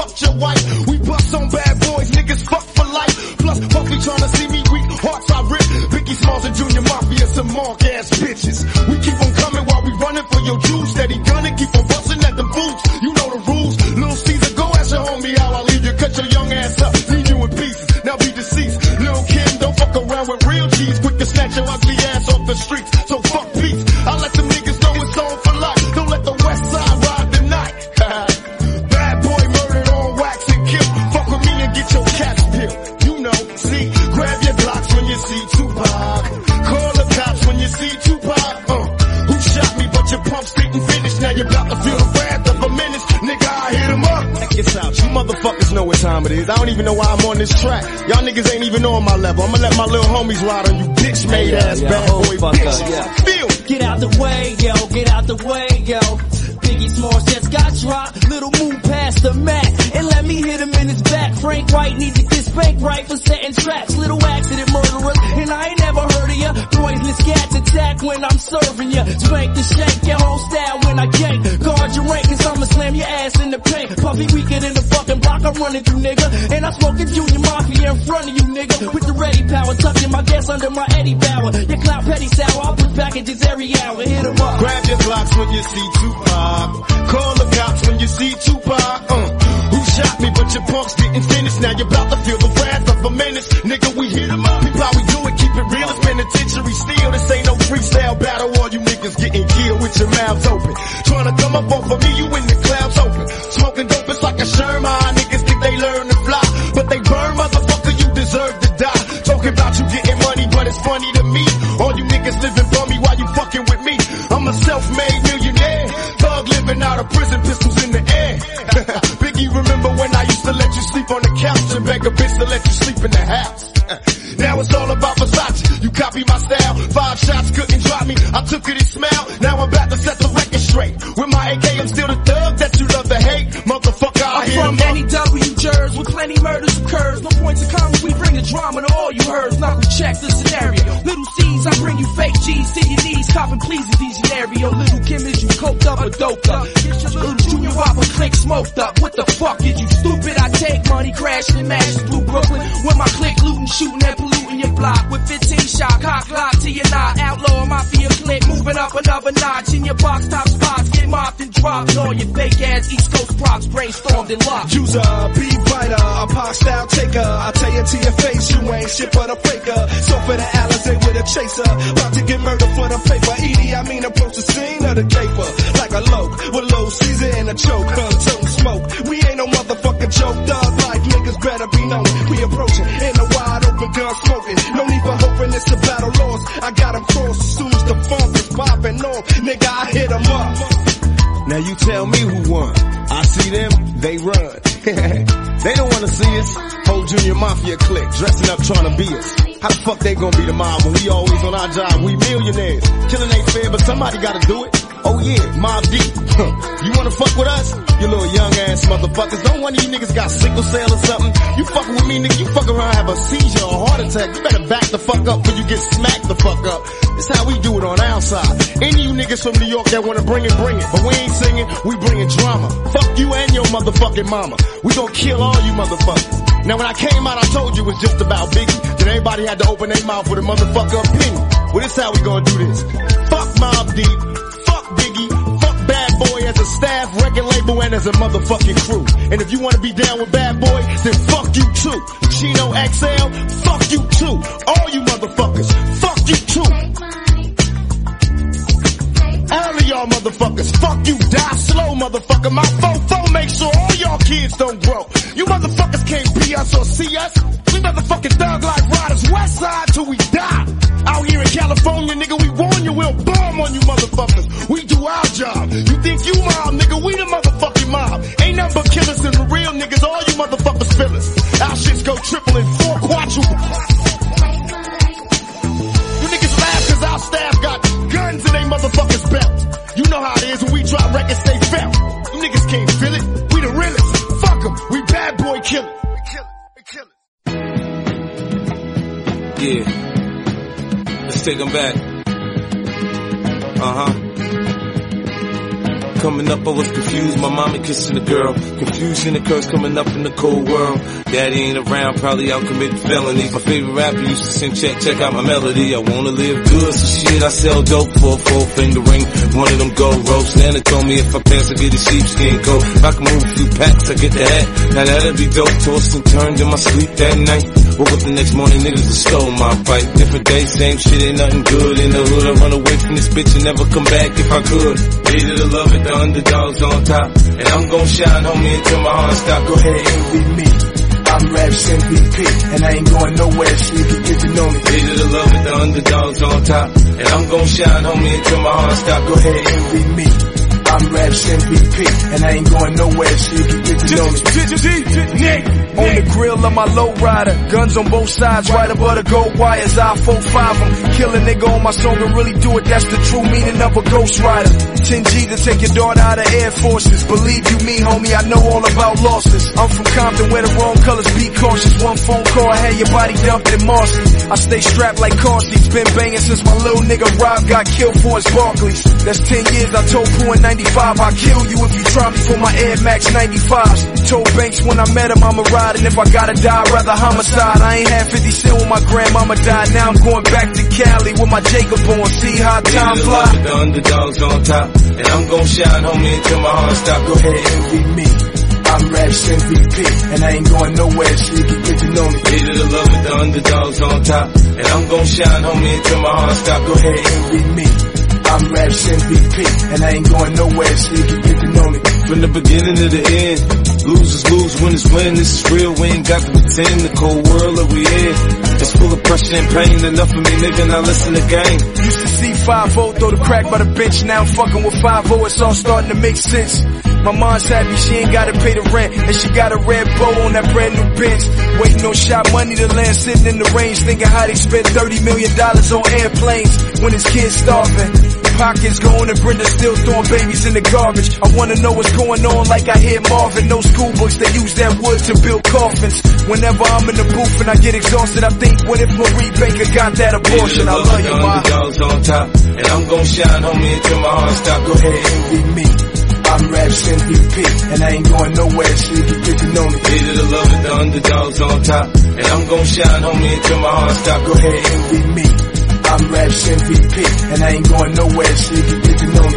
time it is. I don't even know why I'm on this track. Y'all niggas ain't even on my level. I'ma let my little homies ride on you bitch made ass bad boy bitch. Feel me. Get out the way, yo, get out the way, yo. Biggie Smalls just got dropped. Little move past the mat and let me hit him in his back. Frank White need to get spanked right for setting traps. Little accident murderers, and I ain't never heard of ya. Poisonous cats attack when I'm serving ya. Spank the shank, your whole style when I gank. Guard your rank, cause I'ma slam your ass in the paint. Puffy weaker than the fucking block I'm running through, nigga. And I'm smoking Junior Mafia in front of you, nigga. With the ready power, tucking my gas under my Eddie Bauer. Your clout petty sour, I'll put packages every hour. Hit 'em up. Grab your blocks when you see Tupac. Call the cops when you see Tupac. Who shot me, but your punks didn't finish. Now you're about to feel the wrath of a menace. Nigga, we hit 'em up. People, how we do it, keep it real. It's penitentiary steel. This ain't no freestyle battle. All you niggas getting killed with your mouths open. Trying to come up off of me, you in the clouds open. Smoking dope, it's like a Sherman. Niggas think they learn to fly, but they burn, motherfucker, you deserve to die. Talking about you getting money, but it's funny to me. All you niggas living for me while you fucking with me. I'm a self-made millionaire. Thug living out of prison, pistols in the air. Biggie, remember when I used to let you sleep on the couch and beg a bitch to let you sleep in the house? Now it's all about Versace. You copy my style. 5 shots couldn't drop me. I took it and smiled. Now I'm about to set the record straight. With my AK, I'm still the thug that you love to hate. Motherfucker, I hear from any W jurors with plenty murders occurs. No points of comment, we bring the drama to all you heard. Knuckle check the scenario. Little C's, I bring you fake G's to your knees. Copping please in these scenario. Little Kim, is you coked up or doped up? Little Junior Whopper click smoked up. What the fuck is you stupid? I take money, crashing and mashing through Brooklyn. With my click looting, shooting and polluting your block. With 15 shot, cock lock to your knot. Outlaw mafia click, moving up another notch. In your box top spots, get mopped and dropped. All your fake ass East Coast props brainstormed and locked. Use a beat writer, a pop style taker. I tell you to your face, you ain't shit but a faker. So for the Alizé with a chaser, about to get murdered for the paper. Edie, I mean approach the scene of the caper. Like a loke, with low season and a choke. Toting smoke, we ain't no motherfucking joke. Dog life, niggas better be known. We approaching in a wide open gun smoking. No need for hoping it's a battle lost. I got 'em crossed as soon as the funk is popping off. Nigga, I hit 'em up. Now you tell me who won. I see them, they run. They don't wanna see us. Whole Junior Mafia clique, dressing up trying to be us. How the fuck they gonna be the mob when we always on our job? We millionaires. Killing ain't fair, but somebody gotta do it. Oh yeah, Mob Deep. You wanna fuck with us? You little young ass motherfuckers. Don't one of you niggas got sickle cell or something. You fucking with me, nigga, you fuck around, have a seizure or heart attack. You better back the fuck up before you get smacked the fuck up. This how we do it on our side. Any of you niggas from New York that wanna bring it, bring it. But we ain't singing, we bringing drama. Fuck you and your motherfucking mama. We gon' kill all you motherfuckers. Now when I came out, I told you it was just about Biggie. Then everybody had to open their mouth with a motherfucker opinion. Well, this how we gonna do this. Fuck Mob Deep. Biggie, fuck Bad Boy as a staff, record label, and as a motherfucking crew. And if you wanna be down with Bad Boy, then fuck you too. Chino XL, fuck you too. All you motherfuckers, fuck you too. All of y'all motherfuckers, fuck you, die slow motherfucker. My fofo make sure all y'all kids don't grow. You motherfuckers can't be us or see us. We motherfucking thug like riders, west side till we die. Out here in California, nigga, we warn you, we'll bomb on you motherfuckers. We do our job. You think you mob, nigga, we the motherfucking mob. Ain't nothing but killers and the real niggas, all you motherfuckers fillers. Our shits go triple and 4 quadruple. You niggas laugh cause our staff got guns in they motherfuckers belt. You know how it is when we drop records, they felt. You niggas can't feel it, we the realest. Fuck them, we Bad Boy killers. Yeah. Let's take them back. Coming up, I was confused. My mommy kissing a girl. Confusion occurs coming up in the cold world. Daddy ain't around, probably out committing felonies. My favorite rapper used to sing, check out my melody. I wanna live good, so shit, I sell dope for a 4-finger ring. One of them gold ropes. Nana told me if I pass, I get a sheepskin coat. If I can move a few packs, I get the hat. Now that'd be dope. Tossed and turned in my sleep that night. Woke up the next morning, niggas have stole my bike. Different day, same shit, ain't nothing good. In the hood, I run away from this bitch and never come back if I could. Hated to love it, the underdogs on top. And I'm gon' shine, homie, until my heart stop. Go ahead, envy me. I'm Raps MVP, and I ain't going nowhere, so you can get to know me. Hated to love it, the underdogs on top. And I'm gon' shine, homie, until my heart stop. Go ahead, envy me. I'm Raps MVP, and I ain't going nowhere, so you can get to know me. On the grill of my lowrider, guns on both sides, right above the gold wires. I 4-5 them, kill a nigga on my song and really do it. That's the true meaning of a ghost rider. 10G to take your daughter out of Air Forces. Believe you me, homie, I know all about losses. I'm from Compton where the wrong colors be cautious. One phone call, I had your body dumped in Marcy. I stay strapped like Carsley's, been banging since my little nigga Rob got killed for his Barclays. That's 10 years, I told Pooh in 95, I'll kill you if you try me for my Air Max 95s. Told Banks when I met him I'ma ride, and if I gotta die, I'd rather homicide. I ain't had 50 cent when my grandmama died, now I'm going back to Cali with my Jacob on, see how time fly. The underdogs on top, and I'm gon' shine, homie, until my heart stop. Go ahead, envy me. I'm Raps MVP, and I ain't going nowhere, so you can get to know me. Hated the love with the underdogs on top, and I'm gon' shine, homie, until my heart stop. Go ahead, envy me. I'm Raps MVP, and I ain't going nowhere, so you can get to know me. From the beginning to the end, losers lose, winners win. This is real, we ain't got to pretend. The cold world that we in, it's full of pressure and pain. Enough of me, nigga, now listen to game. Used to see 5-0 throw the crack by the bench, now I'm fucking with 5-0. It's all starting to make sense. My mom's happy she ain't gotta pay the rent, and she got a red bow on that brand new Benz. Waiting on shot money to land, sitting in the range, thinking how they spent $30 million on airplanes when his kids starving. Pockets going and Brenda still throwing babies in the garbage. I wanna know what's going on like I hear Marvin. No school books, they use that wood to build coffins. Whenever I'm in the booth and I get exhausted, I think, what if Marie Baker got that abortion? I love you, ma. Underdogs on top, and I'm gon' shine, homie, until my heart stop. Go ahead, envy me. I'm Raps MVP, and I ain't going nowhere, so you can get to know me. Hated the love with the underdogs on top, and I'm gon' shine, homie, until my heart stop. Go ahead, envy me. I'm Raps MVP, and I ain't going nowhere, so you can get to know me.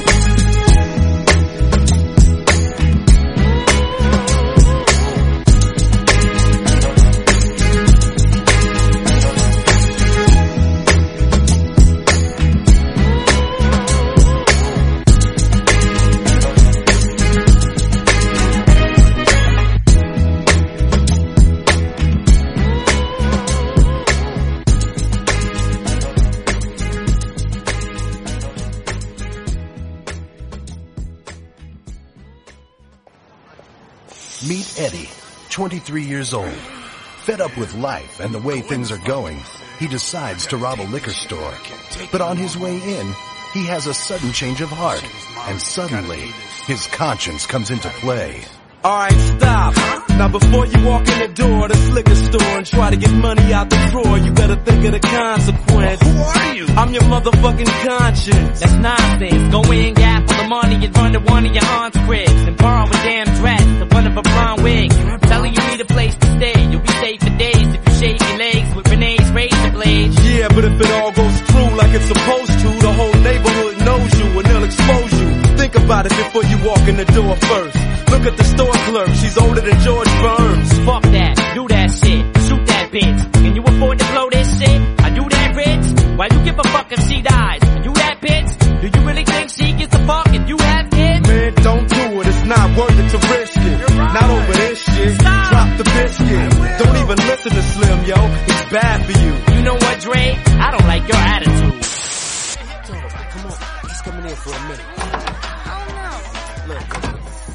Meet Eddie, 23 years old. Fed up with life and the way things are going, he decides to rob a liquor store. But on his way in, he has a sudden change of heart, and suddenly, his conscience comes into play. Alright, stop. Now before you walk in the door of this liquor store and try to get money out the drawer, you better think of the consequence. Who are you? I'm your motherfucking conscience. That's nonsense. Go in, gap for the money and run to one of your aunt's cribs and borrow a damn dress to one of a brown wig. Telling you need a place to stay. You'll be safe for days if you shave your legs with Renee's razor blades. Yeah, but if it all goes through like it's supposed to, the whole neighborhood knows you and they'll expose you. Think about it before you walk in the door first. Look at the store clerk, she's older than George Burns. Fuck that, do that shit, shoot that bitch. Can you afford to blow this shit? Are you that rich? Why you give a fuck if she dies? Are you that bitch? Do you really think she gives a fuck if you have kids? Man, don't do it, it's not worth it to risk it. Right. Not over this shit, stop. Drop the biscuit. Don't even listen to Slim, yo, it's bad for you. You know what, Dre? I don't like your attitude. Come on, just coming in for a minute. Look.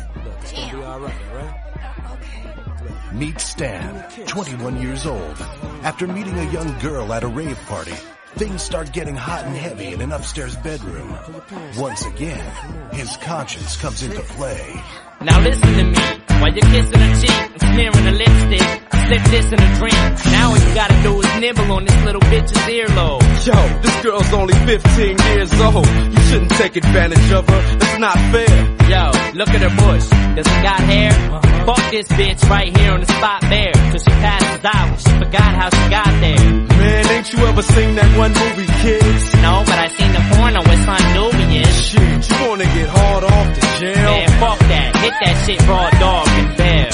Meet Stan, 21 years old. After meeting a young girl at a rave party, things start getting hot and heavy in an upstairs bedroom. Once again, his conscience comes into play. Now listen to me, while you're kissing her cheek and smearing her lipstick, slip this in a drink. Now all you gotta do is nibble on this little bitch's earlobe. Yo, this girl's only 15 years old. You shouldn't take advantage of her, that's not fair. Yo, look at her bush, does it got hair? Fuck this bitch right here on the spot bare, till she passes out, she forgot how she got there. Man, ain't you ever seen that one movie, Kids? No, but I seen the porno with Son Nubian. Shit, you wanna get hard off to jail? Man, fuck that, hit that shit raw dog and bail.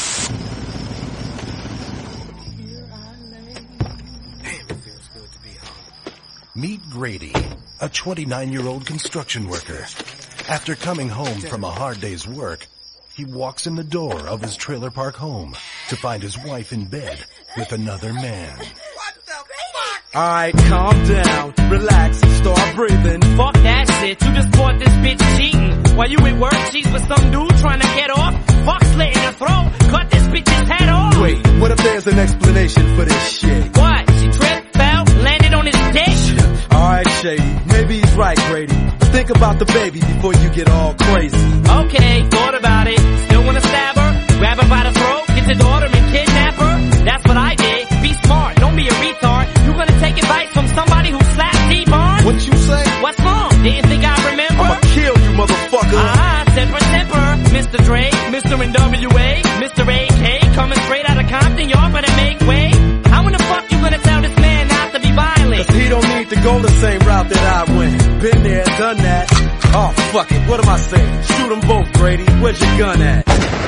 Meet Grady, a 29-year-old construction worker. After coming home from a hard day's work, he walks in the door of his trailer park home to find his wife in bed with another man. What the fuck? Alright, calm down, relax, and start breathing. Fuck that shit, you just caught this bitch cheating. While you at work, she's with some dude trying to get off. Fuck slit in her throat, cut this bitch's head off. Wait, what if there's an explanation for this shit? What? She tripped, fell, landed on his dick? Alright, Shady, maybe he's right, Grady. Think about the baby before you get all crazy. Okay, thought about it. Still wanna stab her? Grab her by the throat, get your daughter and kidnap her? That's what I did. Be smart, don't be a retard. You gonna take advice from somebody who slapped T-Bone? What you say? What's wrong? Didn't think I remember? I'ma kill you, motherfucker. Temper. Mr. Dre, Mr. NWA, Mr. AK, coming straight out of Compton, y'all better make way. How in the fuck you gonna tell this man not to be violent? Cause he don't need to go the same route that I went. Been there, done that. Oh, fuck it, what am I saying? Shoot them both, Grady. Where's your gun at?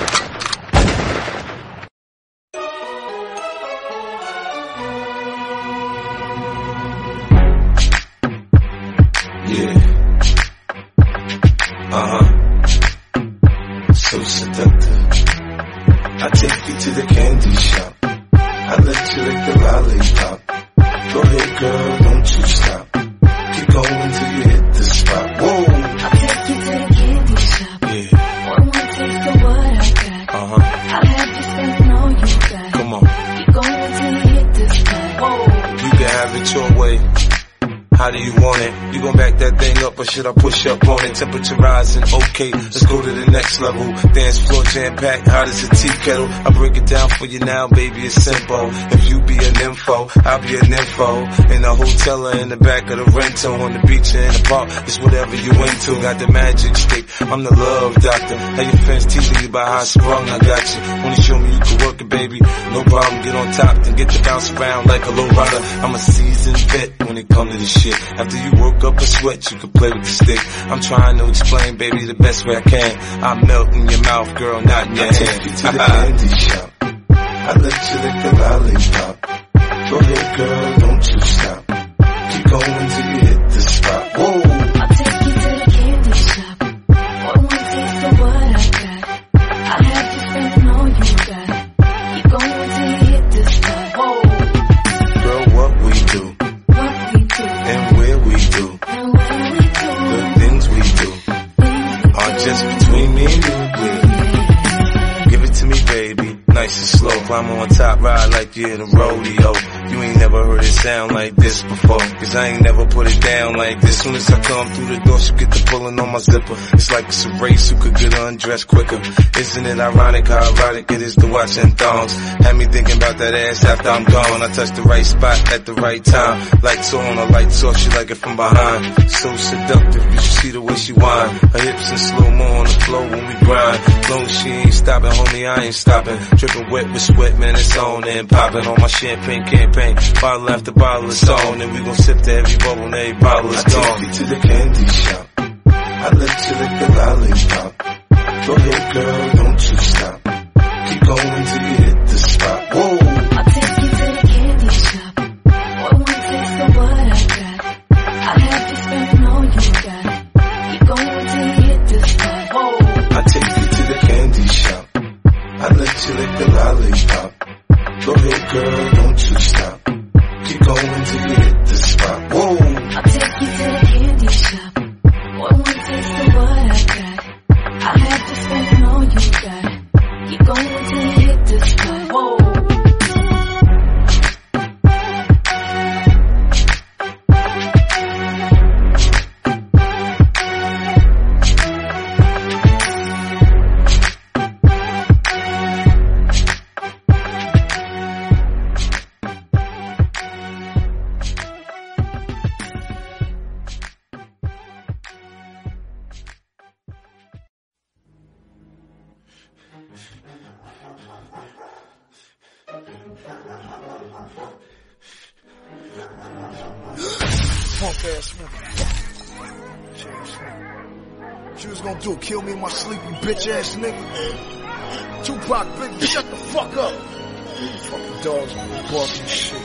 So seductive. I take you to the candy shop. I let you lick the lollipop. Go ahead, girl, don't you stop. Keep going till you hit the spot. Whoa. I'll take you to the candy shop. Yeah. One more taste of what I got. I'll have you spending all you got. Come on. Keep going till you hit the spot. Whoa. You can have it your way. How do you want it? You gon' back that thing up or should I push up on it? Temperature rising, okay, let's go to the next level. Dance floor jam packed, hot as a tea kettle. I break it down for you now, baby, it's simple. If you be an info, I'll be an info. In the hotel or in the back of the rental, on the beach or in the park, it's whatever you into. Got the magic stick, I'm the love doctor. How your fans teasing you about how I sprung, I got you. Wanna show me you can work it, baby? No problem, get on top, then get to bounce around like a low rider. I'm a seasoned vet when it comes to this shit. After you work up a sweat, you can play with the stick. I'm trying to explain, baby, the best way I can. I melt in your mouth, girl, not in your hand. I take you to the candy shop. I let you lick the lollipop. Go ahead, girl, don't you stop. Keep going till you hit the spot. Whoa. I'll take you to the candy shop. One more taste of what I got. I'll have you spending all you got. Keep going till you hit the spot. Whoa. Girl, what we do. And where we do, the things we do, are just between me and you. Give it to me, baby, nice and slow. Climb on top, ride like you're in a rodeo. You ain't never heard it sound like this before, cause I ain't never put it down like this. Soon as I come through the door, she get the pulling on my zipper. It's like it's a race, who could get undressed quicker. Isn't it ironic how erotic it is to watch in thongs? Had me thinking about that ass after I'm gone. I touch the right spot at the right time. Lights on, a lights off, she like it from behind. So seductive, you should see the way she whine. Her hips in slow-mo on the floor when we grind. Long as she ain't stopping, homie, I ain't stopping. Dripping wet with sweat, man, it's on and popping on my champagne campaign. Bottle after bottle is on, and we gon' sip to every bubble and every bottle is gone. I take you to the candy shop. I let you lick the lollipop. Go ahead, girl, don't you stop. Keep going till you hit the spot. Whoa. I'll take you to the candy shop. One more taste of what I got. I'll have you spending all you got. Keep going till you hit the spot. Whoa. I take you to the candy shop. I let you lick the lollipop. Go ahead, girl, don't you stop. Keep going till you hit the spot. Whoa. I'll take you to the candy shop. One more taste of what I got. I'll have you spending all you got. Keep going till you hit the spot. Whoa. Punk ass nigga. She was gonna do, kill me in my sleep, you bitch ass nigga. Tupac, Biggie, shut the fuck up. Fucking dogs barking shit.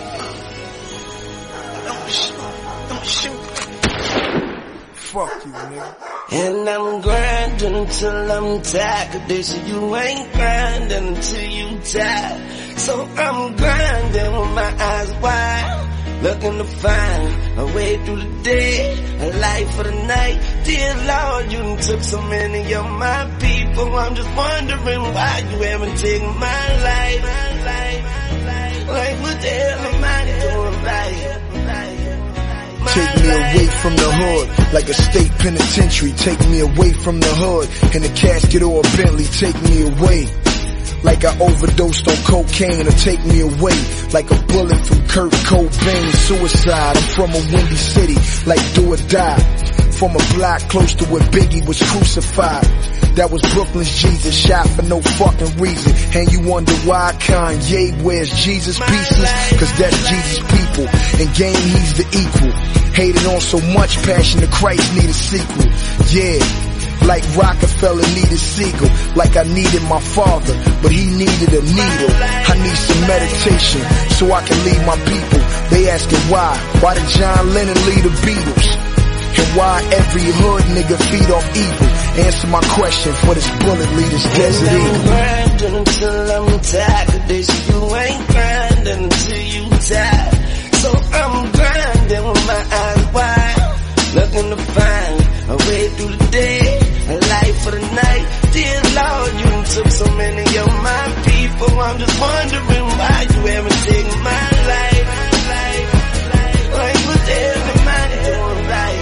Don't shoot. Fuck you, nigga. And I'm grinding till I'm tired, 'cause you ain't grinding until you die. So I'm grinding with my eyes wide, looking to find a way through the day, a life for the night. Dear Lord, you done took so many of my people. I'm just wondering why you haven't taken my life. Like what the hell am I doing right? Take me away from the hood, like a state penitentiary. Take me away from the hood, in a casket or a Bentley. Take me away, like I overdosed on cocaine. Or take me away, like a bullet from Kurt Cobain. Suicide, I'm from a windy city, like do or die. From a block close to where Biggie was crucified. That was Brooklyn's Jesus, shot for no fucking reason. And you wonder why Kanye wears Jesus pieces? Cause that's Jesus' people. In game, he's the equal. Hated on so much, Passion of Christ need a sequel. Yeah, like Rockefeller needed Siegel. Like I needed my father, but he needed a needle. I need some meditation, so I can lead my people. They asking why did John Lennon lead the Beatles? And why every hood nigga feed off evil? Answer my question for this bullet lead this desert eagle. I'm grinding until I'm tired, cause you ain't grinding until you die. So I'm grinding with my eyes wide, looking to find a way through the day, a life for the night. Dear Lord, you done took so many of my people. I'm just wondering why you haven't taken my life. Like what the hell am I doing right?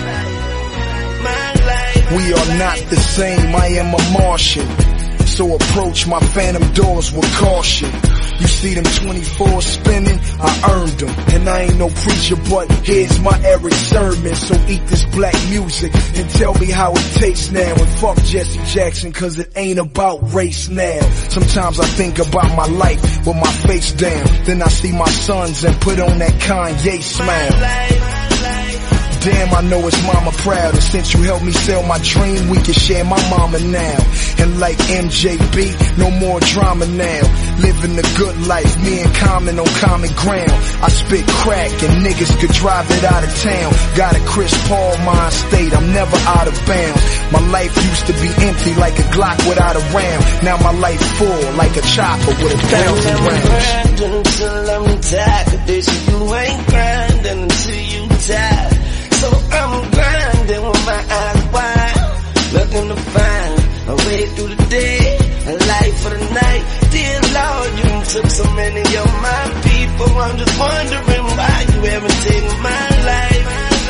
We are not the same, I am a Martian. So approach my phantom doors with caution. You see them 24 spinning, I earned them. And I ain't no preacher, but here's my Eric sermon. So eat this black music and tell me how it tastes now. And fuck Jesse Jackson, cause it ain't about race now. Sometimes I think about my life with my face down. Then I see my sons and put on that Kanye smile. Damn, I know it's mama proud. And since you helped me sell my dream, we can share my mama now. And like MJB, no more drama now. Living the good life, me and Common on common ground. I spit crack and niggas could drive it out of town. Got a Chris Paul mind state, I'm never out of bounds. My life used to be empty like a Glock without a round. Now my life full like a chopper with 1,000 rounds. I'm grinding until I'm tired, cause you ain't grinding until you die. So I'm grinding with my eyes wide, looking to find a way through the day, a life for the night. Dear Lord, you done took so many of my people. I'm just wondering why you haven't taken my life.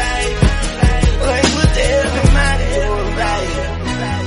Like what the hell am I doing right?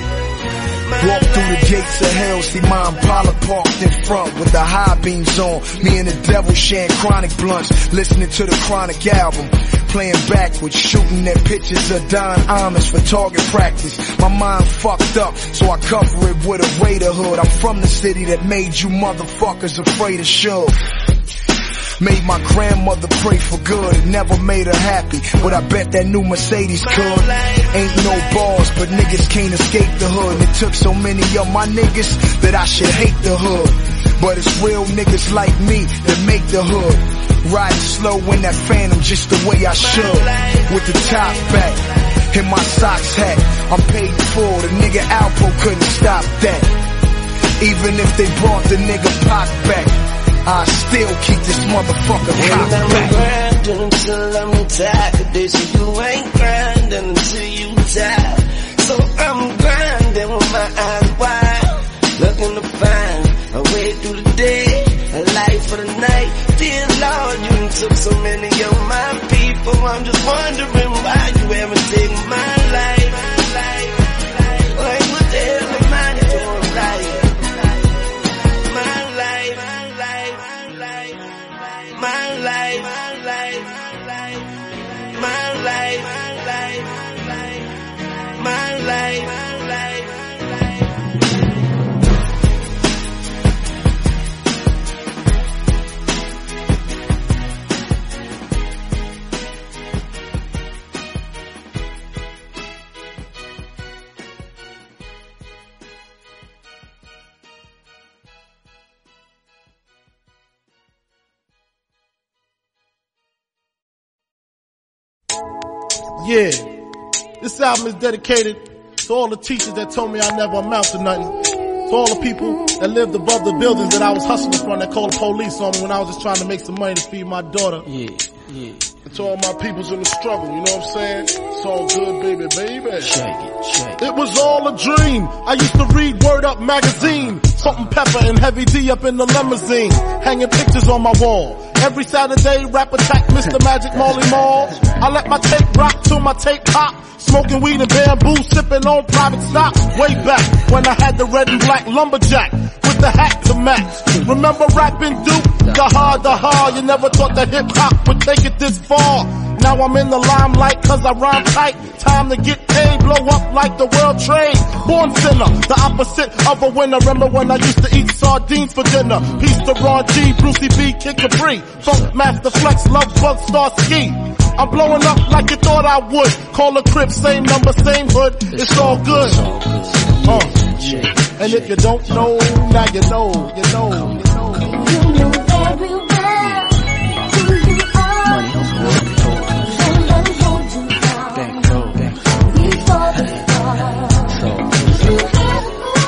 Walk through the gates of hell, see my Impala parked in front with the high beams on. Me and the devil sharing chronic blunts, listening to the Chronic album. Playing backwards, shooting at pictures of Don Amish for target practice. My mind fucked up, so I cover it with a Raider hood. I'm from the city that made you motherfuckers afraid of Suge. Made my grandmother pray for good, it never made her happy, but I bet that new Mercedes could. Ain't no bars, but niggas can't escape the hood. And it took so many of my niggas that I should hate the hood. But it's real niggas like me that make the hood. Riding slow in that Phantom just the way I should. With the top back, and my socks hat. I'm paid full, the nigga Alpo couldn't stop that. Even if they brought the nigga Pac back, I still keep this motherfucker cock back. I'm grinding until I'm tired, cause you ain't grinding until you die. So I'm grinding with my eyes wide, looking to find a way through the day, a life for the night. Dear Lord, you done took so many of my people. I'm just wondering why you haven't taken my life. Like what the hell am I doing right? My life, my life, my life, my life. Yeah, this album is dedicated to all the teachers that told me I never amount to nothing. To all the people that lived above the buildings that I was hustling from that called the police on me when I was just trying to make some money to feed my daughter. Yeah. And to all my peoples in the struggle, you know what I'm saying? It's all good, baby, baby. Shake it. It was all a dream. I used to read Word Up magazine. Salt and Pepper and Heavy D up in the limousine. Hanging pictures on my wall. Every Saturday, rap attack Mr. Magic Marley Marl. I let my tape rock till my tape pop. Smoking weed and bamboo, sipping on private stock. Way back when I had the red and black lumberjack with the hat to match. Remember rapping Duke? The hard. You never thought that hip hop would take it this far. Now I'm in the limelight cause I rhyme tight. Time to get paid, blow up like the world trade. Born sinner, the opposite of a winner. Remember when I used to eat sardines for dinner? Peace to Ron G, Brucey B, Kid Capri, Funk Master Flex, Love Bug, Star Ski. I'm blowing up like you thought I would. Call a crib, same number, same hood. It's all good. And if you don't know, now you know, you know, you know. You know very well who you are. Don't let it hold you down. Reach for the stars. You have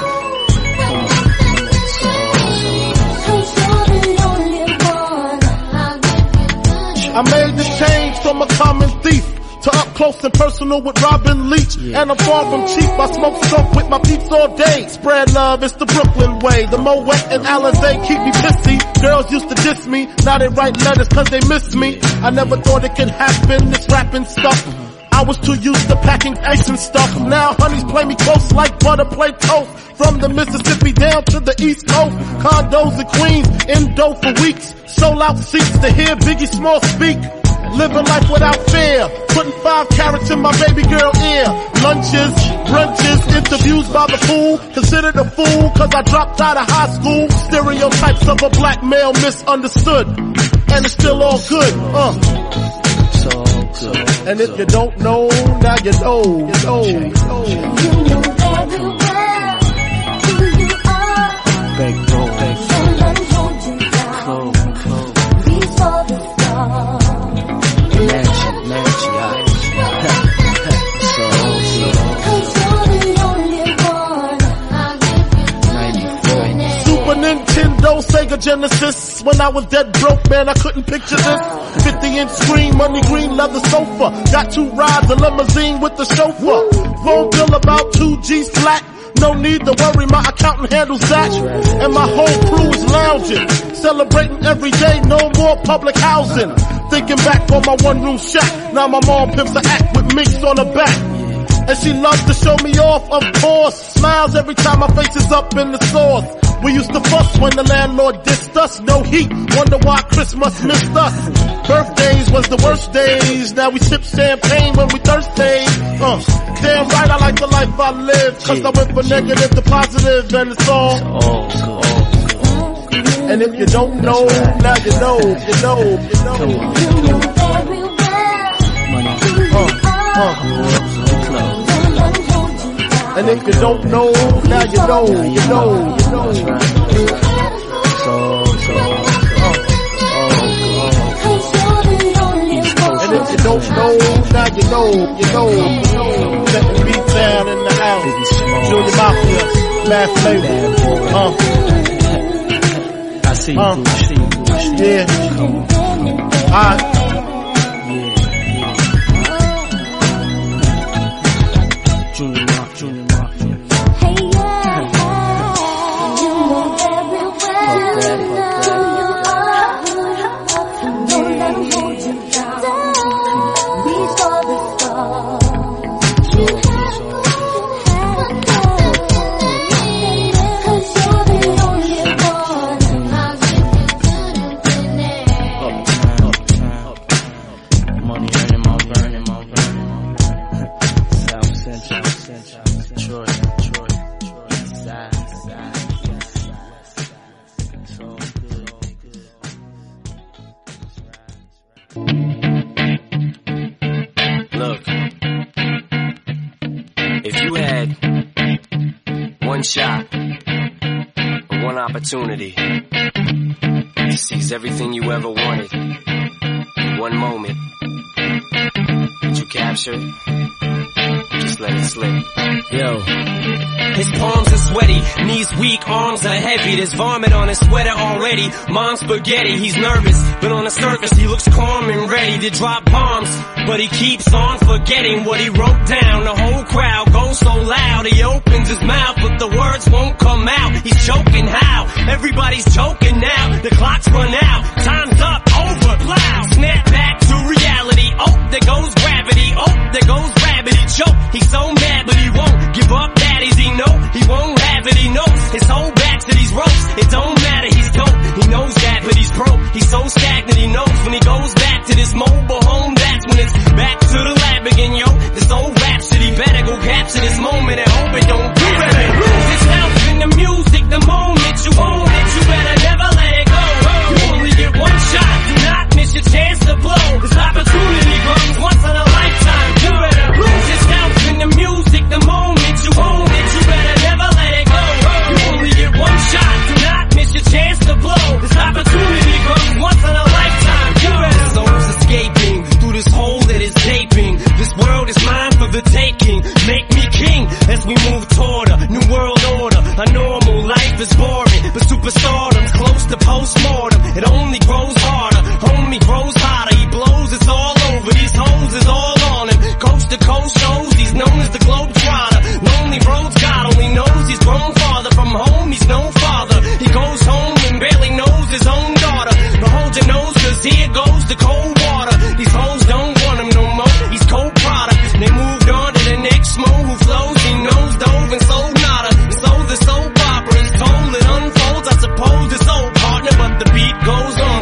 I made the change from a common thief to up close and personal with Robin Leach. And I'm far from cheap, I smoke skunk with my peeps all day. Spread love, it's the Brooklyn way. The Moet and Alizé keep me pissy. Girls used to diss me, now they write letters cause they miss me. I never thought it could happen, this rapping stuff. I was too used to packing ice and stuff. Now honeys play me close like butter play toast. From the Mississippi down to the East Coast. Condos in Queens, in dough for weeks. Sold out seats to hear Biggie Small speak. Living life without fear. Putting 5 carats in my baby girl ear. Lunches, brunches, interviews by the fool. Considered a fool cause I dropped out of high school. Stereotypes of a black male misunderstood. And it's still all good, And if you don't know, now you know, you know, you know. You know very well who you are. Don't let it hold you down. Reach for the stars. Super Nintendo, Sega Genesis. When I was dead broke, man, I couldn't picture this. 50-inch screen, money green leather sofa. Got 2 rides, a limousine with the chauffeur. Phone bill about 2 G's flat. No need to worry, my accountant handles that. And my whole crew is lounging, celebrating every day, no more public housing. Thinking back on my one-room shack, now my mom pimps the act with minks on her back. And she loves to show me off, of course. Smiles every time my face is up in the sauce. We used to fuss when the landlord dissed us. No heat, wonder why Christmas missed us. Birthdays was the worst days. Now we sip champagne when we thirsty. Damn right I like the life I live. Cause I went from negative to positive and it's all And if you don't know, now you know, you know, you know. You know very well. And if you don't know, now you know, you know, you know. And if you don't know, now you know, you know, you know. Let the beat down in the house. Junior Mafia, Mad Flavor. I see you, yeah. Alright. Shot, one opportunity to seize everything you ever wanted. One moment that you captured, just just let it slip. Yo. His palms are sweaty, knees weak, arms are heavy. There's vomit on his sweater already. Mom's spaghetti, he's nervous, but on the surface he looks calm and ready to drop bombs. But he keeps on forgetting what he wrote down. The whole crowd goes so loud, he opens his mouth, but the words won't come out. He's choking how? Everybody's choking now. The clock's run out, time's up, over, plow. Snap back to reality. Oh, there goes gravity. Oh, there goes gravity. Choke. He's so mad, but he won't give up. Daddies, he know he won't have it. He knows his whole back to these ropes. It don't matter, he's dope. He knows that, but he's broke. He's so stagnant. He knows when he goes back to this mobile home, that's when it's back to the lab again, yo. This old rhapsody better go capture this moment and hope it don't do it. Lose yourself in the music, the moment you own it, you better never let it go. You only get one shot, do not miss your chance to blow. This opportunity comes once in a lifetime. You better lose yourself in the music, the moment you own it, you better never let it go. You only get one shot, do not miss your chance to blow. This opportunity comes once in a lifetime. You better. Souls escaping through this hole that is gaping. This world is mine for the taking. Make me king as we move toward a new world order. A normal life is boring, but superstardom's close to postmortem. It only grows harder, homie grows hotter. He blows, it's all over. These hoes is all on him. Coast to coast shows, he's known as the Globetrotter. Lonely roads, God only knows he's grown farther from home. He's no father. He goes home and barely knows his own daughter. But hold your nose, cause here goes the cold water. These hoes don't want him no more. He's cold product. They moved on to the next mo who flows. He knows dove and sold nada. And so the soap opera is told. It unfolds. I suppose it's old partner, but the beat goes on.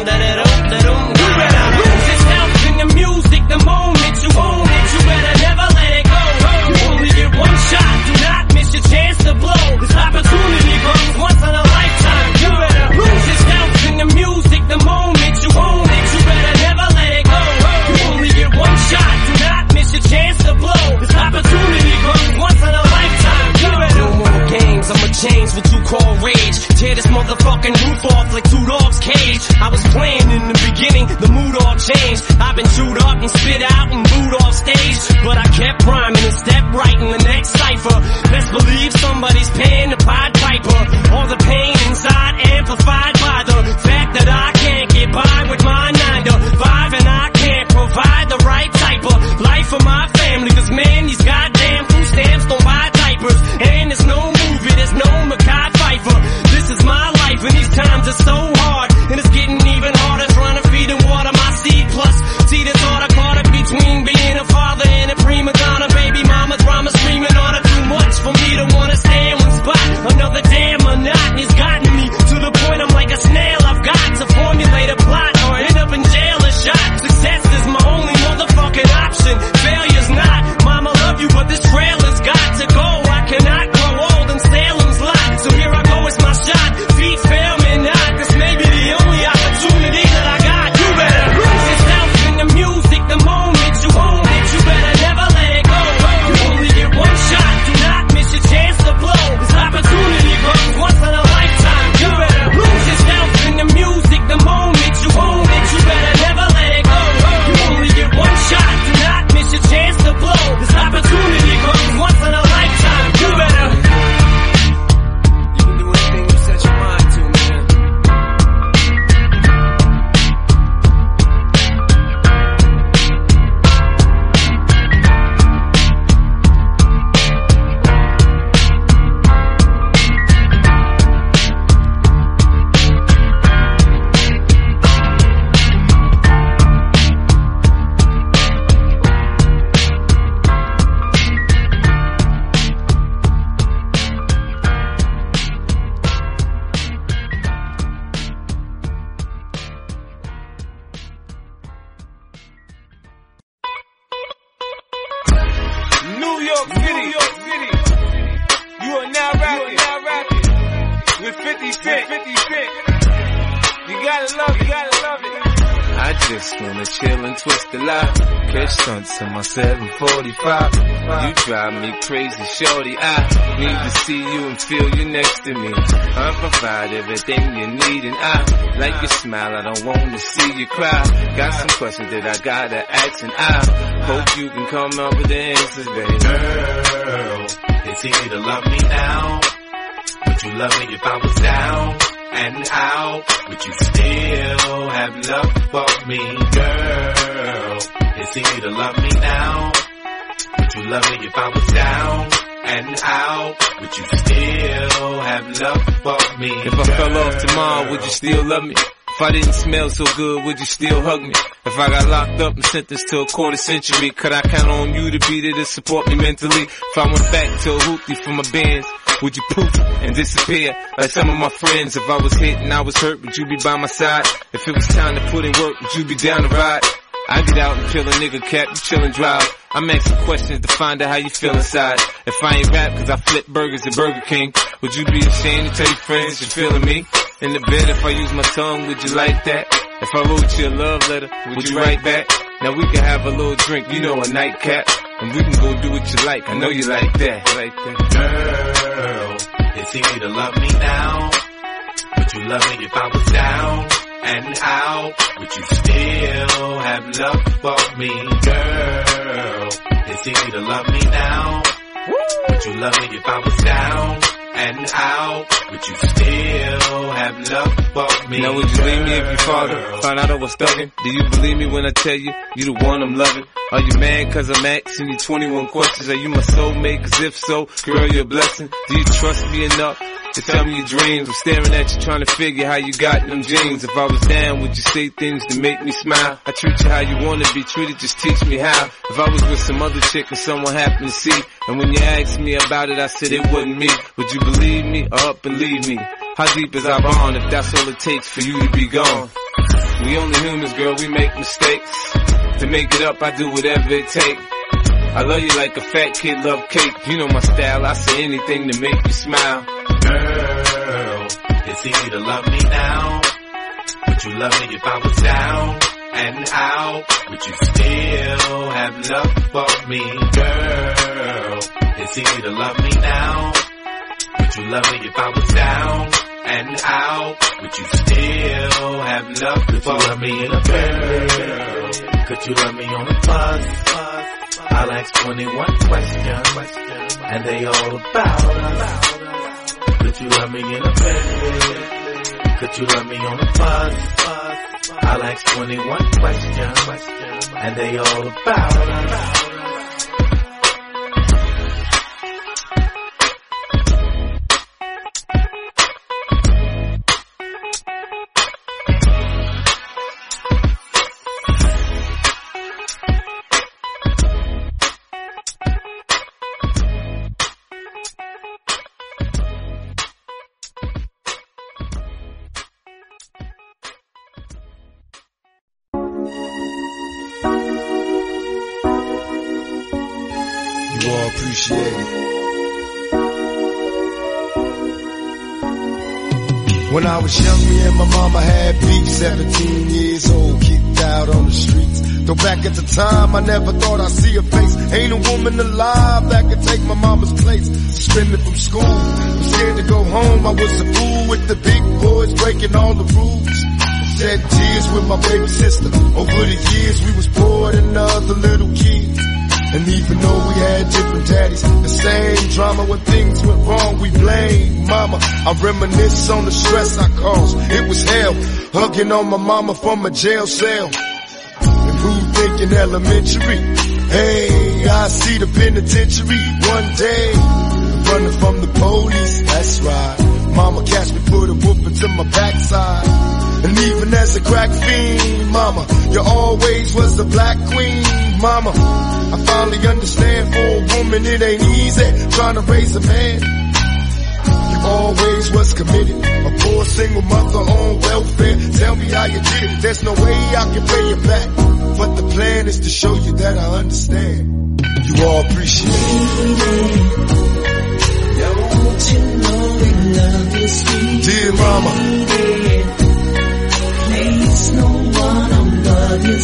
You better lose yourself in the music, the moment you own it, you better never let it go. You only get one shot, do not miss your chance to blow. This opportunity comes once in a lifetime. You better lose yourself in the music, the moment you own it, you better never let it go. You only get one shot, do not miss your chance to blow. This opportunity comes once in a lifetime. You better. No more games, I'ma change what you call rage. Tear this motherfucking roof off like two dogs' cage. I was playing in the beginning, the mood all changed. I've been chewed up and spit out and booed off stage, but I kept rhyming and stepped right in the next cipher. Best believe somebody's paying the Pied Piper. All the pain inside amplified by the fact that I can't get by with my 9 to 5, and I can't provide the right type of life for my family. Cause man, these goddamn food stamps don't buy diapers, and there's no movie, there's no Mackay Pfeiffer. This is my life and these times are so hard, and it's getting even harder trying to feed and water my seed. Plus, see the thought I caught up between being a father and a prima donna. Baby mama drama screaming on her, too much for me to wanna stay in one spot. Another damn monotony's gotten me to the point I'm like a snail. I've got to formulate a plot or end up in jail or shot. Success is my only motherfucking option. Failure's not. Mama love you, but this trailer's got to go. I cannot grow old in Salem's lot, so here I go, it's my shot. Feet fail me not, this may be the only opportunity that I got. You better lose yourself in the music, the moment you own it, you better never let it go. You only get one shot, do not miss your chance to blow. This opportunity comes once in a lifetime. You better lose yourself in the music, the moment you own it, you better never let it go. You only get one shot, do not miss your chance to blow. This opportunity comes once in a lifetime. You better. You can do anything you set your mind to, man. New York City. You are now rapping with 50 Cent. You gotta love it. I just wanna chill and twist the lie. Catch stunts in my 745. You drive me crazy, shorty. I need to see you and feel you next to me. I provide everything you need, and I like your smile. I don't wanna see you cry. Got some questions that I gotta ask, and I hope you can come up with the answers, baby. Girl, it's easy to love me now. Would you love me if I was down and out? Would you still have love for me? Girl, it's easy to love me now. Would you love me if I was down and out? Would you still have love for me? If I fell off tomorrow, would you still love me? If I didn't smell so good, would you still hug me? If I got locked up and sentenced to a quarter century, could I count on you to be there to support me mentally? If I went back to a hoopty for my bands, would you poof and disappear like some of my friends? If I was hit and I was hurt, would you be by my side? If it was time to put in work, would you be down to ride? I get out and kill a nigga cap, you chill and drive. I'm asking questions to find out how you feel inside. If I ain't rap cause I flip burgers at Burger King, would you be ashamed to tell your friends you're feeling me? In the bed, if I use my tongue, would you like that? If I wrote you a love letter, would you write back? Now we can have a little drink, you know, a nightcap, and we can go do what you like. I know you like that, like that. Girl, it's easy to love me now. Would you love me if I was down and out? Would you still have love for me? Girl, it's easy to love me now. Would you love me if I was down and out? Would you still have love for me? Now would you leave me if your father found out I was thugging? Do you believe me when I tell you, you the one I'm loving? Are you mad cause I'm asking you 21 questions? Are you my soulmate? Cause if so, girl, you're a blessing. Do you trust me enough to tell me your dreams? I'm staring at you trying to figure how you got them jeans. If I was down, would you say things to make me smile? I treat you how you wanna be treated, just teach me how. If I was with some other chick and someone happened to see, and when you asked me about it, I said it wasn't me, would you believe me or up and leave me? How deep is our bond if that's all it takes for you to be gone? We only humans, girl, we make mistakes. To make it up, I do whatever it takes. I love you like a fat kid love cake. You know my style, I say anything to make you smile. Girl, it's easy to love me now. Would you love me if I was down and out? Would you still have love for me? Girl, it's easy to love me now. Would you love me if I was down and out? Would you still have love for me? Girl, could you love me on the bus? I'll ask 21 questions, and they all about us. Could you love me in a bed? Could you love me on the bus? I'll ask 21 questions, and they all about us. You all appreciate it. When I was young, me and my mama had beef, 17 years old, kicked out on the streets. Though back at the time, I never thought I'd see her face. Ain't a woman alive that could take my mama's place. Suspended from school, I'm scared to go home. I was a fool with the big boys breaking all the rules. Shed tears with my baby sister. Over the years, we was poor than other little kids. And even though we had different daddies, the same drama when things went wrong, we blame mama. I reminisce on the stress I caused. It was hell, hugging on my mama from a jail cell. And who thinking elementary? Hey, I see the penitentiary one day. Running from the police, that's right. Mama catch me, put a whooping to my backside. And even as a crack fiend, mama, you always was the black queen, mama. I finally understand for a woman it ain't easy trying to raise a man. You always was committed, a poor single mother on welfare. Tell me how you did it, there's no way I can pay you back. But the plan is to show you that I understand. You all appreciate it. Don't you know that love is sweet? Dear mama, place no one above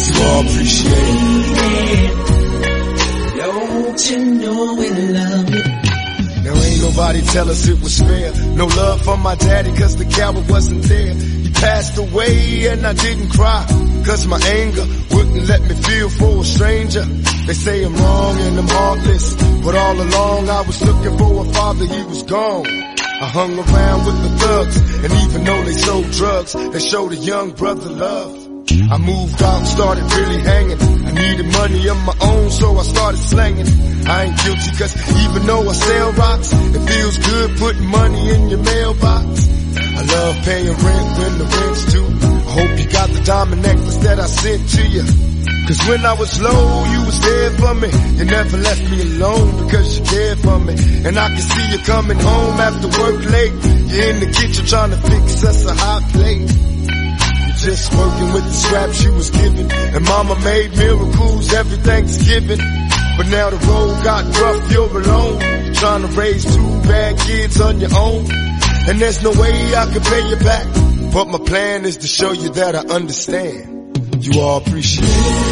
You all appreciate it. Don't you know we love you? Now ain't nobody tell us it was fair. No love for my daddy cause the coward wasn't there. He passed away and I didn't cry cause my anger wouldn't let me feel for a stranger. They say I'm wrong and I'm heartless, but all along I was looking for a father, he was gone. I hung around with the thugs, and even though they sold drugs, they showed a young brother love. I moved out and started really hanging. I needed money of my own, so I started slanging. I ain't guilty cause even though I sell rocks, it feels good putting money in your mailbox. I love paying rent when the rent's due. I hope you got the diamond necklace that I sent to you. Cause when I was low, you was there for me. You never left me alone because you cared for me. And I can see you coming home after work late. You're in the kitchen trying to fix us a hot plate. Just working with the scraps you was given. And mama made miracles every Thanksgiving. But now the road got rough, you're alone. You're trying to raise 2 bad kids on your own. And there's no way I can pay you back. But my plan is to show you that I understand. You all appreciate it.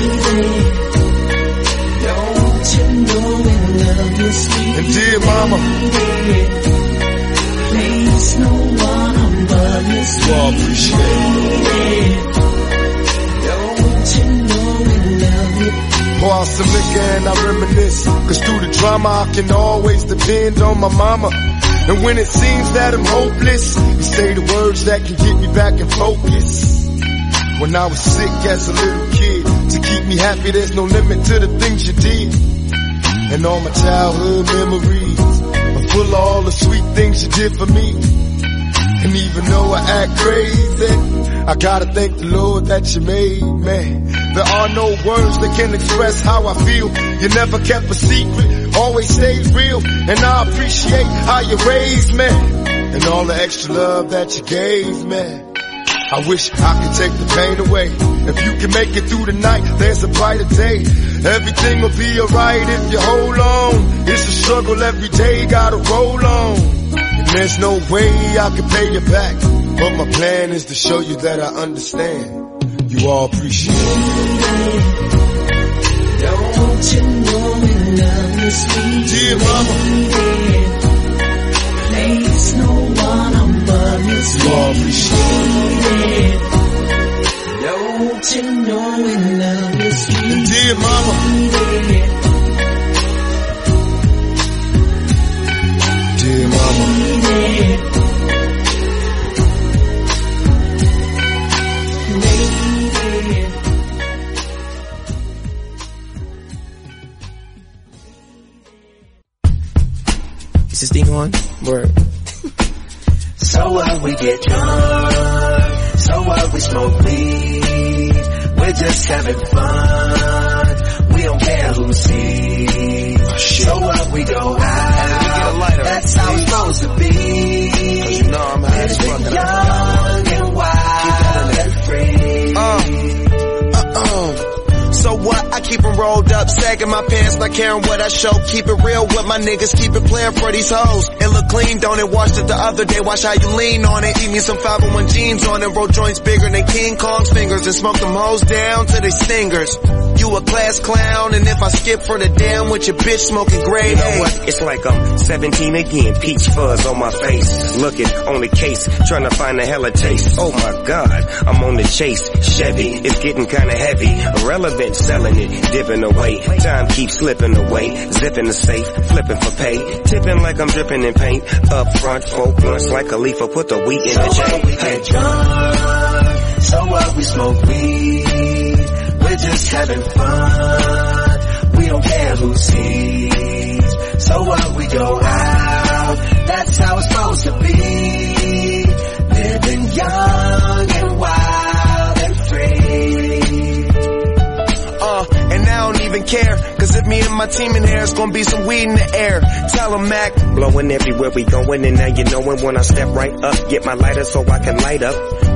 Don't you know we love you, sweet? And dear mama, please no one above you, sweet. You all appreciate it. Don't you know we love you? Pour out some liquor and I reminisce. Cause through the drama I can always depend on my mama. And when it seems that I'm hopeless, you say the words that can get me back in focus. When I was sick as a little kid, to keep me happy there's no limit to the things you did. And all my childhood memories are full of all the sweet things you did for me. And even though I act crazy, I gotta thank the Lord that you made me. There are no words that can express how I feel. You never kept a secret, always stayed real. And I appreciate how you raised me, and all the extra love that you gave me. I wish I could take the pain away. If you can make it through the night, there's a brighter day. Everything will be alright if you hold on. It's a struggle every day, gotta roll on. And there's no way I can pay you back, but my plan is to show you that I understand. You all appreciate it. Don't you know we love you, sweet? Dear mama, place no one above you, sweet. You all appreciate it. Don't you know we love you, sweet? And dear mama, dear mama, Is this thing on? Word. So what, we get drunk. So what, we smoke weed. We're just having fun. We don't care who sees. So what, we go out. That's how it's supposed to be. Cause you know I'm high as fuck. Young and wild and free. So what? I keep them rolled up, sagging my pants, not caring what I show. Keep it real with my niggas, keep it playing for these hoes. It look clean, don't it? Washed it the other day, watch how you lean on it. Eat me some 501 jeans on it, roll joints bigger than King Kong's fingers, and smoke them hoes down to their stingers. You a class clown, and if I skip for the damn with your bitch smoking gray. You know what? It's like I'm 17 again, peach fuzz on my face. Looking on the case, trying to find a hella taste. Oh my God, I'm on the chase. Chevy, it's getting kinda heavy. Irrelevant, selling it, dipping away. Time keeps slipping away. Zipping the safe, flipping for pay. Tipping like I'm dripping in paint. Up front, 4 blunts like a leaf, put the wheat in the chain. We get drunk. So what, we smoke weed. We're just having fun. We don't care who sees. So what, we go out. That's how it's supposed to be. Living young and wild and free. And I don't even care, cause if me and my team in here, it's gonna be some weed in the air. Tell them Mac. Blowing everywhere we going, and now you knowin' when I step right up. Get my lighter so I can light up.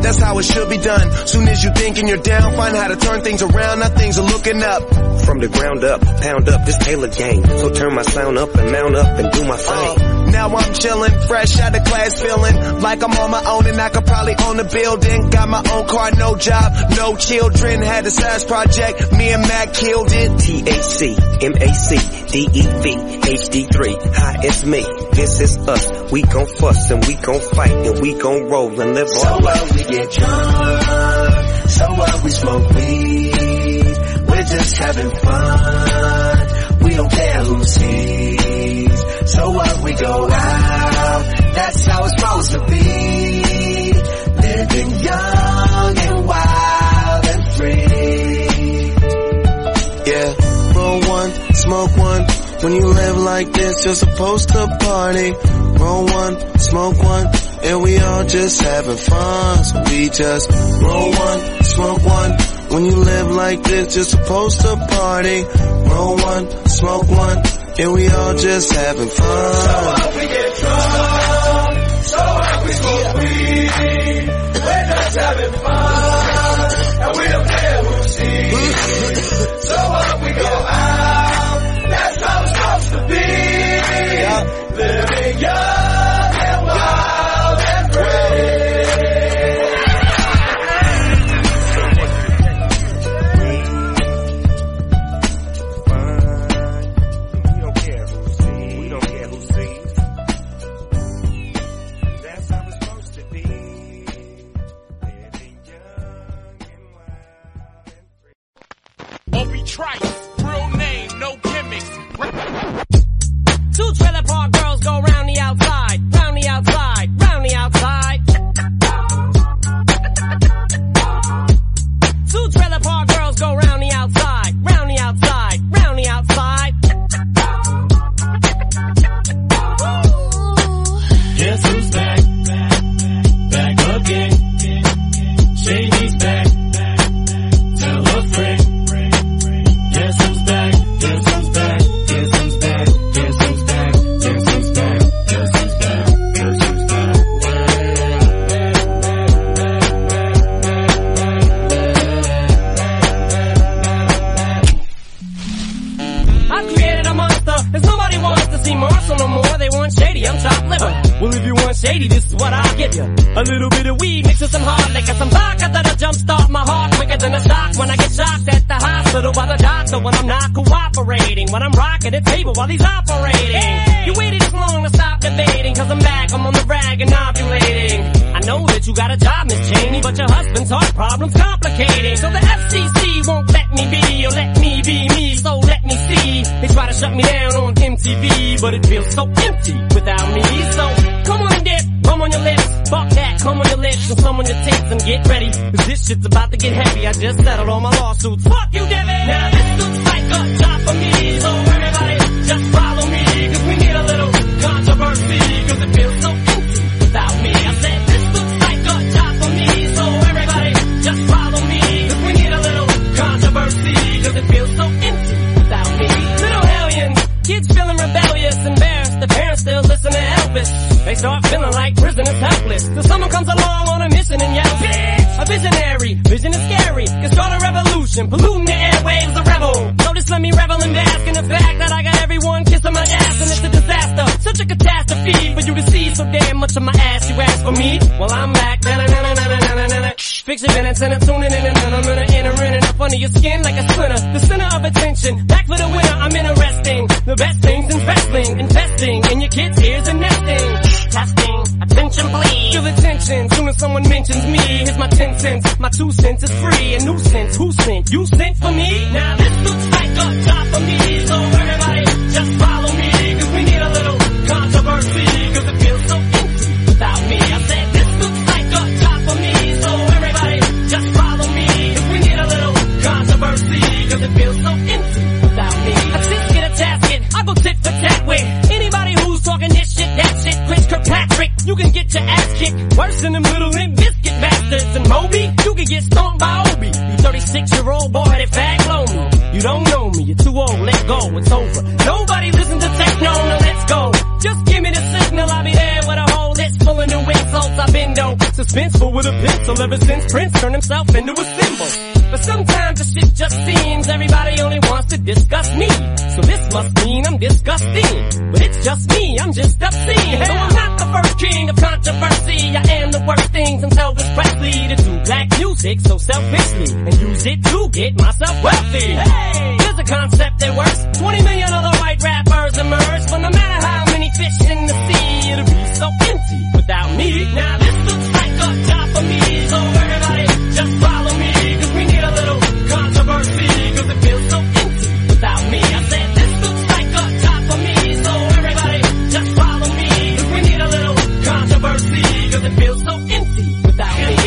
that's how it should be done. Soon as you thinking you're down, find how to turn things around, now things are looking up. From the ground up, pound up this Taylor gang. So turn my sound up and mount up and do my thing. Now I'm chillin', fresh out of class, feeling like I'm on my own and I could probably own a building. Got my own car, no job, no children. Had a size project, me and Mac killed it. THC, MAC, DEV, HD3. Hi, it's me. This is us. We gon' fuss and we gon' fight and we gon' roll and live So all what, we get drunk. So what, we smoke weed. We're just having fun. We don't care who sees. So what, we go out. That's how it's supposed to be. Living young and wild and free. Yeah, roll one, smoke one. When you live like this, you're supposed to party. Roll one, smoke one, and we all just having fun. So we just roll one, smoke one. When you live like this, you're supposed to party. Roll one, smoke one, and we all just having fun. So what, we get drunk. So what, we smoke weed. We're just having fun, and we don't care who sees. So what, we go out. That's how it's supposed to be. Living young and wild and free. We don't care who sees. We don't care who sees. That's how it's supposed to be. Living young and wild and free. Obi Trice, real name, no gimmicks. Two trailer park girls go round the outside, round the outside, round the outside. Two trailer park girls go round the outside, round the outside, round the outside. Guess who's back? Back again. Shady's back. Tell a friend. Guess who's back? Guess who's back? Guess who's back? Guess who's back? Guess who's back? Guess who's back? Guess who's back? I created a monster, cause nobody wants to see Marshall no more. They want Shady, I'm chopped liver. Well, if you want Shady, this is what I'll give you. A little bit of weed mixed with some hard liquor, some vodka that'll jumpstart my heart quicker than a shock when I get shocked at the hospital by the doctor when I'm not cooperating. When I'm rocking the table while he's operating. You waited this long to stop debating, cause I'm back, I'm on the rag and ovulating. I know that you got a job, Miss Cheney, but your husband's heart problem's complicating. So the FCC won't let me be, or let me be me, so let me see. They try to shut me down on MTV, but it feels so empty without me. So come on and dip, come on your lips, fuck that, come on your lips, and some on your tits and get ready, cause this shit's about to get heavy. I just settled all my lawsuits. Fuck you, Debbie! Now this looks like a job for me, so everybody just follow me, cause we need a little controversy, cause it feels so empty without me. I said this looks like a job for me, so everybody just follow me, cause we need a little controversy, cause it feels so empty without me. Little hellions, kids feeling rebellious, embarrassed, the parents still listen to Elvis. They start feeling like prisoners helpless, till someone comes along on a mission and yells, bitch! A visionary, vision is scary, can start a revolution, polluting the airwaves, a rebel. So just let me revel and bask in the fact that I got everyone kissing my ass and it's a disaster. Such a catastrophe for you to see so damn much of my ass, you ask for me? Well, I'm back, fix your minutes and I'm tuning in and I'm gonna enter in and up under your skin like a splinter. The center of attention, back for the winner, I'm interesting. The best things in wrestling, investing in your kids' ears and nesting. Testing, attention please. Feel the tension, soon as someone mentions me. Here's my 10 cents, my 2 cents is free. A nuisance, who sent? You sent for me? Now this looks like a job for me, so everybody just follow me, cause we need a little controversy, cause it feels so empty without me. I said this looks like a job for me, so everybody just follow me, cause we need a little controversy, cause it feels so empty without me. I just get a tasket, I go tit for tat with anybody who's talking this shit, that shit. Chris Kirkpatrick, you can get your ass kicked worse than them little Limp Biscuit bastards. And Moby, you can get stomped by Obi. You 36-year-old boy that fag low me. You don't know me, you're too old, let go, it's over. Nobody listen to techno, now let's go. Just give me the signal, I'll be there with a whole list full of new insults I've been though suspenseful with a pencil ever since Prince turned himself into a symbol. But sometimes the shit just seems everybody only wants to discuss me. So this must mean I'm disgusting. But it's just me, I'm just obscene. So I'm not the first king of controversy. I am the worst things and Elvis Presley to do black music so selfishly and use it to get myself wealthy. Hey, here's a concept that works. 20 million other white rappers emerge, but no matter how many fish in the sea, it'll be so empty without me. Now this looks like a job for me, so everybody just follow me, cause we need a little controversy, cause it feels so empty without me. I said this looks like a job for me, so everybody just follow me, cause we need a little controversy, cause it feels so empty without me.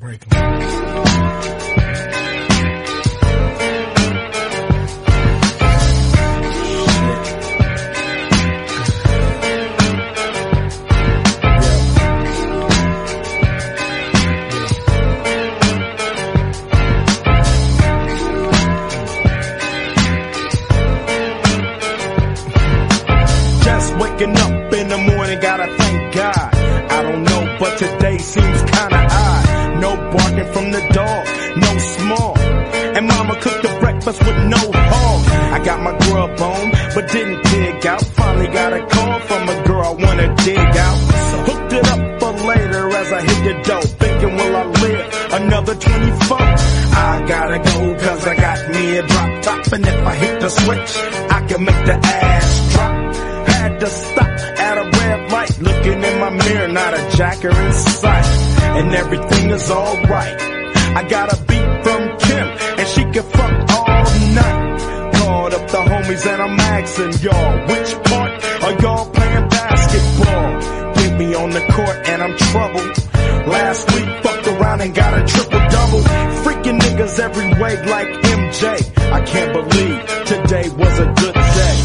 Just waking up in the morning, gotta thank God. I don't know, but today seems kinda odd. No barking from the dog, no small. And mama cooked the breakfast with no hog. I got my grub on, but didn't dig out. Finally got a call from a girl I wanna dig out. Hooked it up for later as I hit the dough. Thinking, will I live another 24? I gotta go cause I got me a drop top. And if I hit the switch, I can make the ass drop. Had to stop at a red light, looking in my mirror, not a jacker in sight. And everything is alright. I got a beat from Kim, and she can fuck all night. Called up the homies and I'm asking y'all, which part are y'all playing basketball? Get me on the court and I'm troubled. Last week fucked around and got a triple-double. Freaking niggas every way like MJ. I can't believe today was a good day.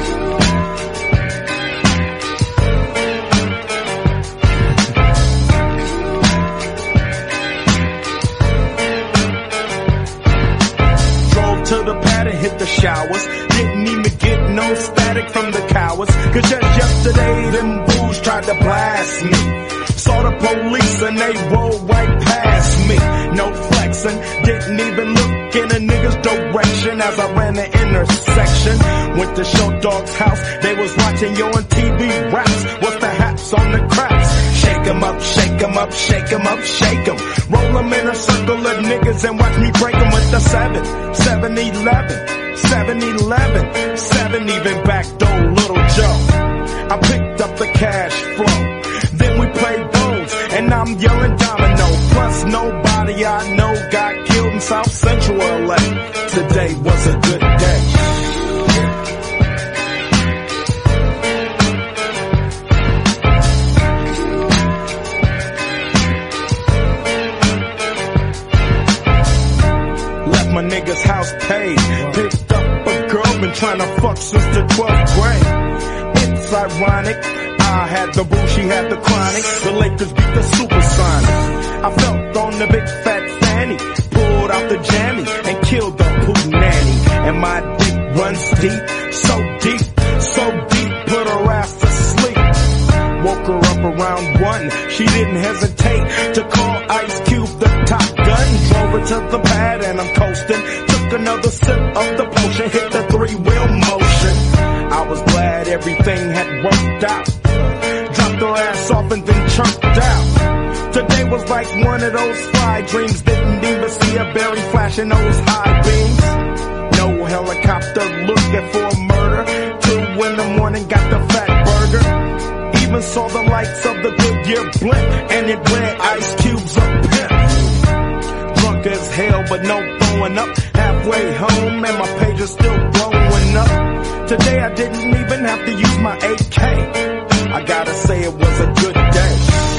To the pad and hit the showers. Didn't even get no static from the cowards. Cause just yesterday them fools tried to blast me. Saw the police and they rolled right past me. No flexing, didn't even look in a nigga's direction as I ran the intersection. Went to Show Dog's house, they was watching yo on TV raps. What's the haps on the craps? Shake 'em up, shake 'em up, shake 'em up, shake 'em. Roll 'em in a circle of niggas and watch me break 'em with the 7-11, 7-11, 7 even backdoor Little Joe. I picked up the cash flow, then we played bones, and I'm yelling domino. Plus nobody I know got killed in South Central LA. Today was a good day. My nigga's house paid. Picked up a girl, been trying to fuck since the 12th grade. It's ironic, I had the boo, she had the chronic. The Lakers beat the Supersonics. I felt on the big fat fanny, pulled out the jammy and killed the poo nanny. And my dick runs deep, so deep, so deep, put her ass to sleep. Woke her up around 1, she didn't hesitate to call Ice Cube the Top Gun. Drove her to the pad and I'm coasting. Took another sip of the potion, hit the 3-wheel motion. I was glad everything had worked out. Dropped her ass off and then chirped out. Today was like one of those fly dreams. Didn't even see a berry flashing those high beams. No helicopter looking for a murder. 2 in the morning, got the fat burger. Even saw the lights of the Goodyear blimp, and it read Ice Cube's a pimp. Drunk as hell, but no throwing up. Halfway home, and my page is still blowing up. Today I didn't even have to use my AK. I gotta say it was a good day.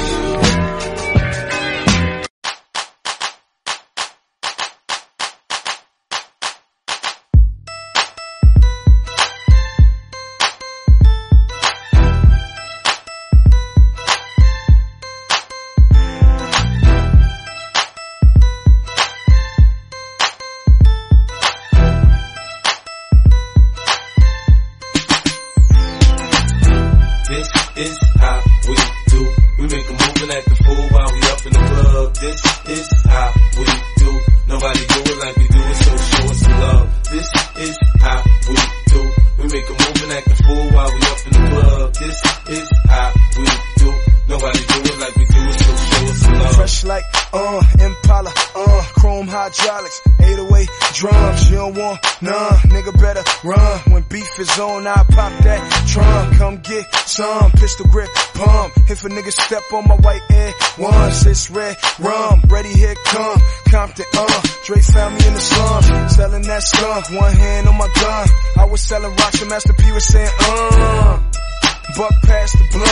Is how we do. We make a move and act the fool while we up in the club. This is how we do. Nobody do it like we do it, so show us some love. This is how we do. We make a move and act the fool while we up in the club. This is how we do. Nobody do it like we do it, so show us some love. Fresh like, Impala, chrome hydraulics, 808 drums, you don't want none, nigga better run. When beef is on, I pop that trunk, come get some, pistol grip, pump. If a nigga step on my white Air Ones, it's red rum, ready here come, Compton, Dre found me in the slums, selling that skunk, one hand on my gun. I was selling rocks and Master P was saying, buck past the blunt.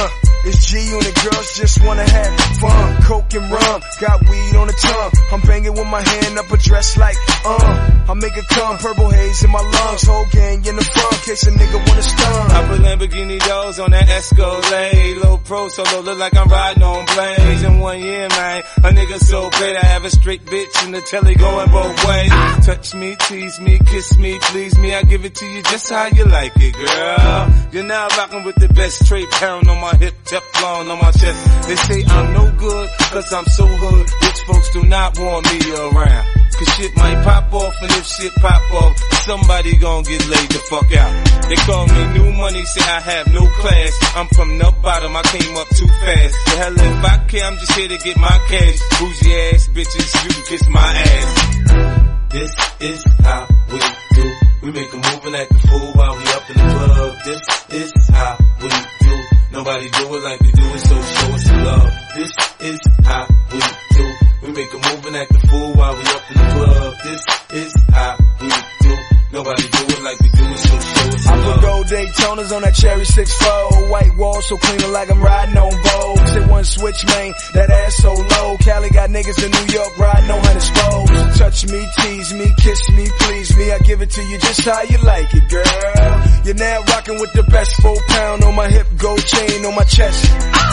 It's G-Unit, girls just wanna have fun. Coke and rum, got weed on the tongue. I'm banging with my hand up a dress like, I make it come, purple haze in my lungs. Whole gang in the front, case a nigga wanna stun. I put Lamborghini doors on that Escalade. Low pro solo, look like I'm riding on blades. In 1 year, man, a nigga so great, I have a straight bitch in the telly going both ways. Touch me, tease me, kiss me, please me, I give it to you just how you like it, girl. You're now rocking with the best, straight pound on my hip, Teflon on my chest. They say I'm no good, cause I'm so hood. Rich folks do not want me around. Cause shit might pop off, and if shit pop off, somebody gon' get laid the fuck out. They call me new money, say I have no class. I'm from the bottom, I came up too fast. The hell if I care, I'm just here to get my cash. Bougie ass bitches, you can kiss my ass. This is how we do. We make a move and act the fool while we up in the club. This is how we do. Nobody do it like we do it, so show us some love. This is how we do. We make a move and act the fool while we up in the club. This is how we do. Nobody do it like we do it, so show us some love. I put gold Daytonas on that cherry 6-4. White wall so clean like I'm riding on Vogue. Say one switch, man, that ass so low. Cali got niggas in New York riding on 100 spokes. Touch me, tease me, kiss me, please me. I give it to you just how you like it, girl. You're now rocking with the best 4 pound on my hip, gold chain on my chest.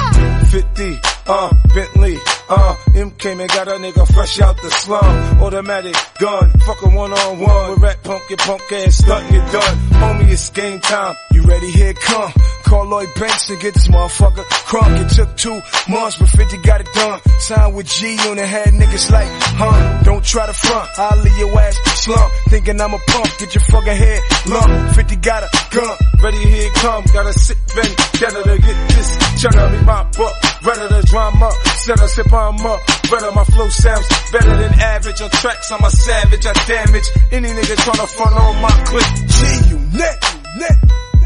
50, Bentley, MK man got a nigga fresh out the slum. Automatic gun, fuck a one-on-one. With rat punk, your punk ass stunt, you're done. Homie, it's game time. You ready? Here it come. Call Lloyd Banks and get this motherfucker crunk. It took 2 months, but 50 got it done. Signed with G-Unit, had niggas like, don't try to front. I'll leave your ass slump. Thinking I'm a punk, get your fucking head lump. 50 got a gun. Ready, here it come. Gotta sit ready, better to get this. Cheddar me my buck. Better the drama, set a sip on up. Better my flow sounds better than average. On tracks, I'm a savage, I damage any nigga tryna front on my clip. G-Unit.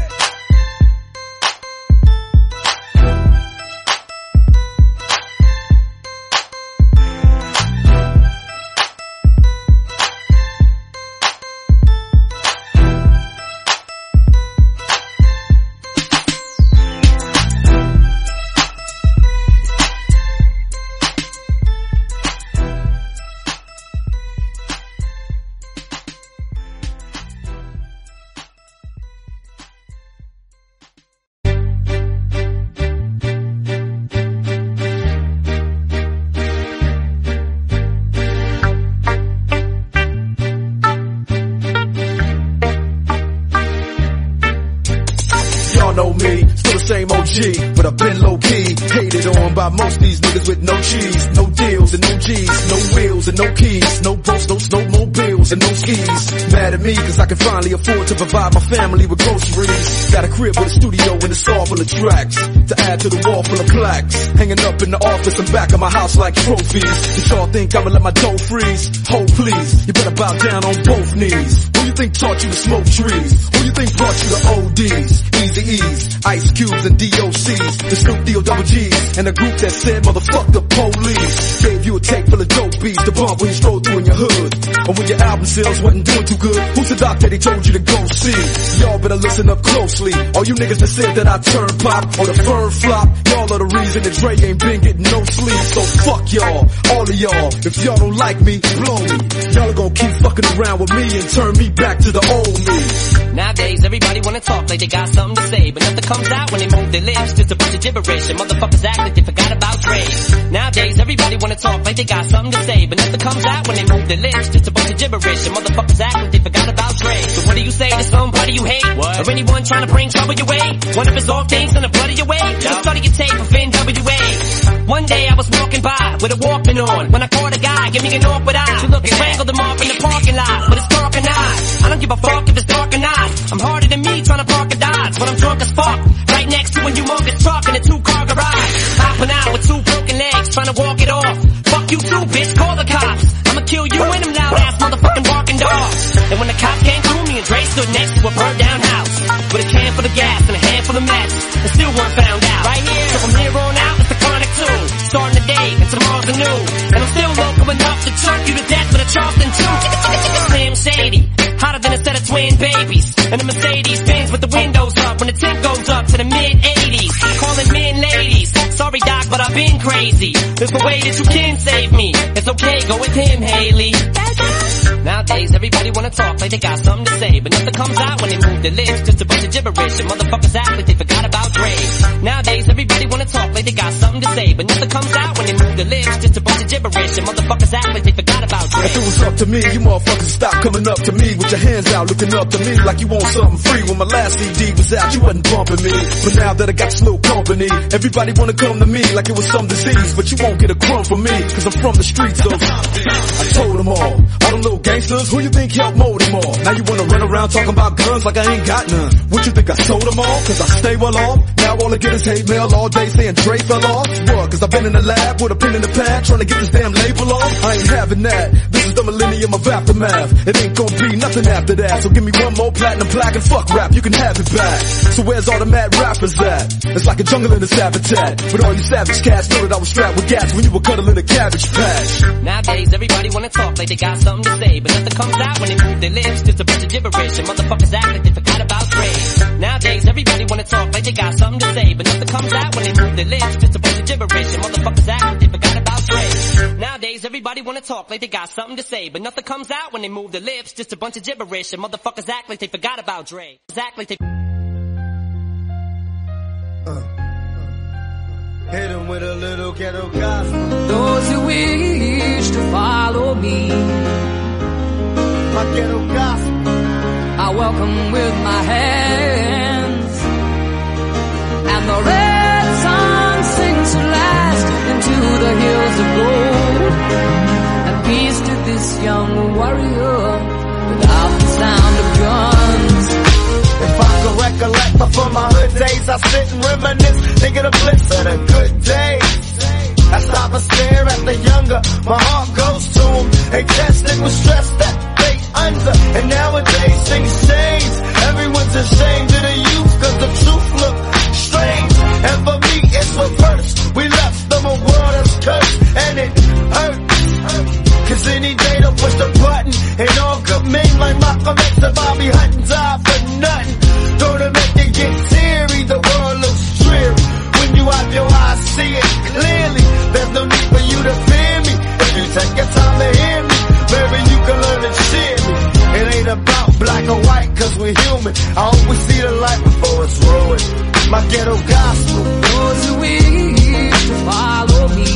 But I've been low-key, hated on by most these niggas with no cheese, no deals and no G's, no wheels and no keys, no boats, no snowmobiles and no skis. Mad at me cause I can finally afford to provide my family with groceries. Got a crib with a studio and a star full of tracks to add to the wall full of plaques. Hanging up in the office and back of my house like trophies. Did y'all think I'ma let my dough freeze? Hold please, you better bow down on both knees. Who you think taught you to smoke trees? Who you think brought you to ODs, Eazy-E's, Ice Cubes and DOCs, the Snoop D-O-double-G's, and a group that said motherfuck the police. Gave you a tape full of dope beats to bump when you stroll through in your hood. Or when your album sales wasn't doing too good, who's the doc that he told you to go see? Y'all better listen up closely. All you niggas that said that I turn pop or the firm flop, y'all are the reason that Dre ain't been getting no sleep. So fuck y'all, all of y'all. If y'all don't like me, blow me. Y'all are gonna keep fucking around with me and turn me back to the old me. Nowadays, everybody wanna talk like they got something to say, but nothing comes out when they move their lips. Just a bunch of gibberish, and motherfuckers act like they forgot about Dre. Nowadays, everybody wanna talk like they got something to say, but nothing comes out when they move their lips. Just a bunch of gibberish, and motherfuckers act like they forgot about Dre. So what do you say to somebody you hate? What? Or anyone trying to bring trouble your way? One of his off things in the blood of your way? Just study your tape of NWA. One day I was walking by with a Walkman on, when I caught a guy, give me an awkward eye. She looked and strangled him off in the parking lot, but it's dark and night. I don't give a fuck if it's dark or not. I'm harder than me trying to park a Dodge, but I'm drunk as fuck. Right next to a humongous truck in a 2-car garage. Hopping out with 2 broken legs, trying to walk it off. Fuck you too, bitch, call the cops. I'ma kill you and them loud ass motherfucking barking dogs. And when the cops came through, me and Dre stood next to a burned down house with a can full of gas and a handful of meth, and still weren't found out. Right here, so from here on out, it's the Chronic 2. Starting today, and tomorrow's a new. And I'm still local enough to choke you to death with a Charleston 2. Slim Shady, hotter than a set of twin babies. And the Mercedes Benz with the windows up when the tint goes up to the mid-80s. Calling men ladies. been crazy. There's a way that you can save me. It's okay, go with him, Haley. Nowadays, everybody wanna talk like they got something to say, but nothing comes out when they move their lips. Just a bunch of gibberish, and motherfuckers act like they forgot about Dre. Nowadays, everybody wanna talk like they got something to say, but nothing comes out when they move their lips. Just a bunch of gibberish, and motherfuckers act like they forgot about Dre. If it was up to me, you motherfuckers stop coming up to me with your hands out, looking up to me like you want something free. When my last CD was out, you wasn't bumping me, but now that I got slow company, everybody wanna come to me like it was some disease, but you won't get a crumb from me, cause I'm from the streets of I told them all them little gangsters, who you think helped mold them all? Now you wanna run around talking about guns like I ain't got none. What you think I sold them all? Cause I stay well off. Now all I get is hate mail all day saying Dre fell off. What? Cause I've been in the lab with a pen in the pad trying to get this damn label off. I ain't having that. This is the millennium of aftermath. It ain't gonna be nothing after that. So give me one more platinum plaque and fuck rap, you can have it back. So where's all the mad rappers at? It's like a jungle in its habitat. But all you savage cats know that I was strapped with gas when you were cuddling a cabbage patch. Nowadays, everybody wanna talk like they got something to say, but nothing comes out when they move their lips. Just a bunch of gibberish, and motherfuckers act like they forgot about Dre. Nowadays, everybody wanna talk like they got something to say, but nothing comes out when they move their lips. Just a bunch of gibberish, and motherfuckers act like they forgot about Dre. Nowadays, everybody wanna talk like they got something to say, but nothing comes out when they move their lips. Just a bunch of gibberish, and motherfuckers act like they forgot about Dre. Act like they Hit him with a little ghetto gospel. Those who wish to follow me, my ghetto gospel, I welcome with my hands. And the red sun sinks at last into the hills of gold. And peace to this young warrior without the sound of guns. If I could recollect from my hood days, I sit and reminisce, thinking of bliss of the good days. I stop and stare at the younger, my heart goes to them. They tested with stress that they under, and nowadays things change. Everyone's ashamed of the youth, cause the truth look strange. And for me it's reverse, we left them a world that's cursed, and it hurts. Cause any day to push the button, and all good men like Malcolm X and Bobby Hutton die for nothing. Gonna make you get teary, the world looks dreary. When you have your eyes, see it clearly. There's no need for you to fear me. If you take your time to hear me, maybe you can learn to cheer me. It ain't about black or white, cause we're human. I hope we see the light before it's ruined. My ghetto gospel. Those who wish to follow me,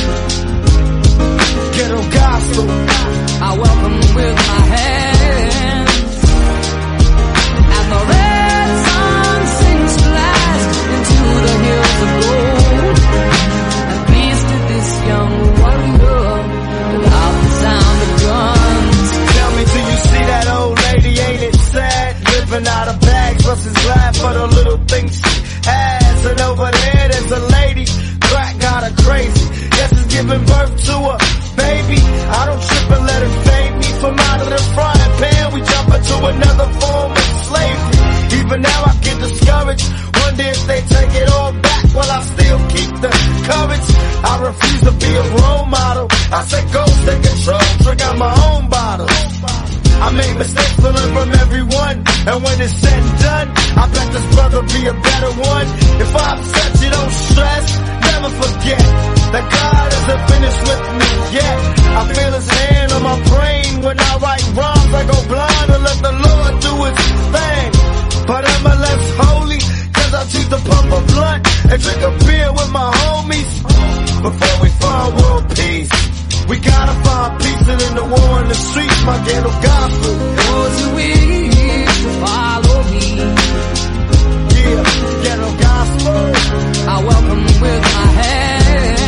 ghetto gospel, I welcome with my hands. And the red sun sinks last into the hills of gold. And peace to this young warrior without the sound of guns. Tell me, do you see that old lady? Ain't it sad? Living out of bags, versus glad for the little things she has. And over there, there's a lady, crack got her crazy. Yes, it's giving birth to a baby. I don't trip and let it fade me. From out of the frying pan, we jump into another form of slavery. Even now I get discouraged, wonder if they take it all back while I still keep the courage. I refuse to be a role model. I say go, take control, drink out my own bottle. I made mistakes to learn from everyone, and when it's said and done, I bet this brother be a better one. If I upset you, don't stress, never forget that God isn't finished with me yet. I feel his hand on my brain when I write rhymes. I go blind and let the Lord do his thing. But am I less holy? Cause I choose to pump a blunt and drink a beer with my homies. Before we find world peace, we gotta find peace in the war in the streets. My ghetto gospel. Those who wish to follow me, yeah, ghetto gospel, I welcome with my hands.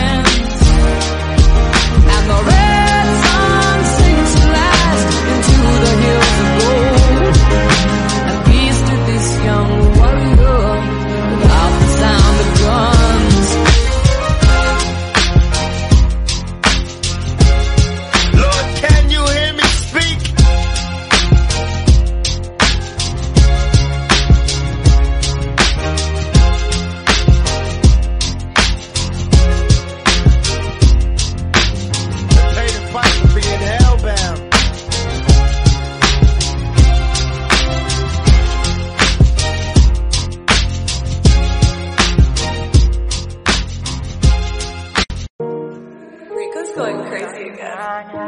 going crazy again.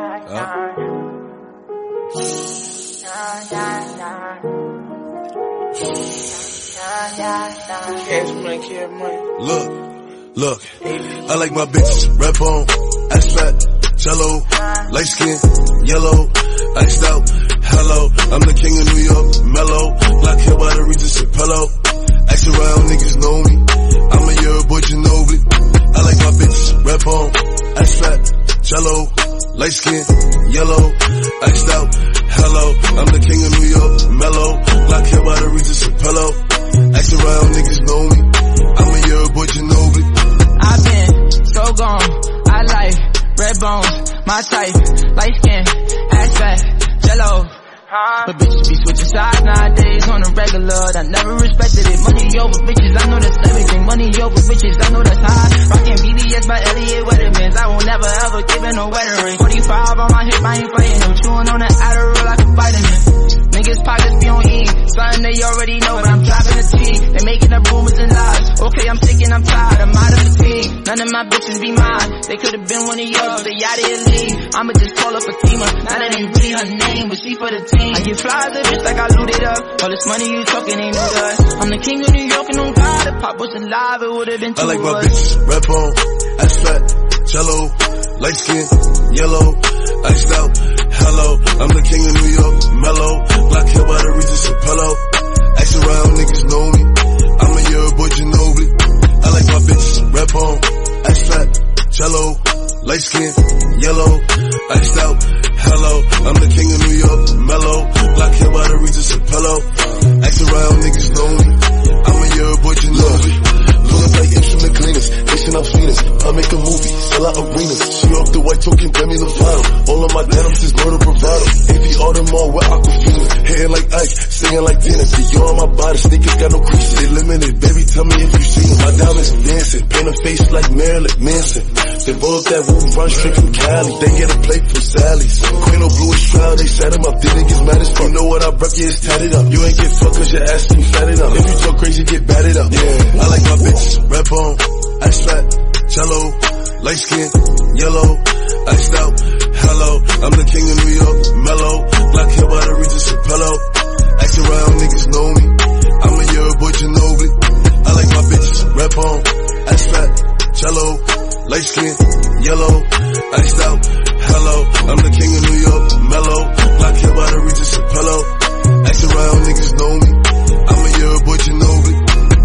Look, I like my bitches, red bone, ass fat, jello, light skin, yellow, iced out, hello, I'm the king of New York, mellow, black hair by the Regis Apello, ask around, niggas know me, I'm a year boy Ginobili, I like my bitches, red bone, ass fat, jello, light skin, yellow, iced out, hello, I'm the king of New York, mellow, black hair by the Regis Apello, ask around, niggas know me, I'm a year boy Ginobili. I've been so gone, I like red bones, my type, light skin, ass fat, jello. But bitches be switching sides nowadays on the regular. I never respected it. Money over bitches, I know that's everything. Money over bitches, I know that's high. Rockin' BBS by Elliot Weathermans. I will never ever give it no wedding ring. 45 on my hip, I ain't fighting them. Chewing on that Adderall like a vitamin. Niggas pockets be on E. Something they already know, but I'm dropping the T. They making up rumors and lies. Okay, I'm sick and I'm tired. I'm out of the team. None of my bitches be mine. They could've been one of yours, but they out of your league. I'ma just call her Fatima. Now that ain't really her name, but she for the team. I get flies up just like I looted up. All this money you talking ain't no good. I'm the king of New York and on God. If Pop was alive, it would've been too I like my good. bitches, red bone, ass fat, jello, light skin, yellow, iced out, hello, I'm the king of New York, mellow, black hair by the Regis Apello, ask around, niggas know me, I'm a year boy Ginobili, I like my bitches, red bone, ass fat, jello, light skin, yellow, iced out, hello, I'm the king of New York, mellow, black hair by the Regis Apello, ask around, niggas know me, I'm a year boy Ginobili. Pulling like instrument cleaners, mixing up sweetness. I make a movie, sell out arenas. She off the white token, Demi Lovato. All of my denims is murder bravado. AP Audemars with Aquafina. Hitting like Ike, singing like Tina. Dior on my body, sneakers got no creases. They limited, baby, tell me if you see them. My diamonds dancing, paint a face like Marilyn Manson. They roll up that woo, run straight from Cali. They get a plate from Sally's. Queen of Blue is trial, they set him up. Then they get mad as fuck. You know what I broke, yeah, it's tatted up. You ain't get fucked cause your ass too fatted up. If you talk crazy, get batted up. Yeah, I like my bitches, red bone, ass fat, jello, light skin, yellow, iced out, hello, I'm the king of New York, mellow, black hair by the Regis Apello, ask around, niggas know me, I'm a year boy Ginobili, I like my bitches, red bone, ass fat, jello, light skin, yellow, iced out, hello, I'm the king of New York, mellow, black hair by the Regis Apello, ask around, niggas know me, I'm a year boy Ginobili.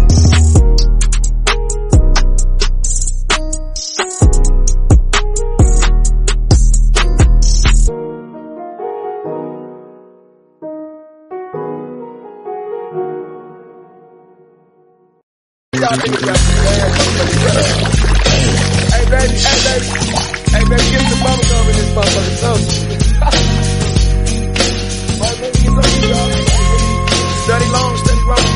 Hey baby, give me the bubble gum in this motherfucker, so. Study long, study wrong.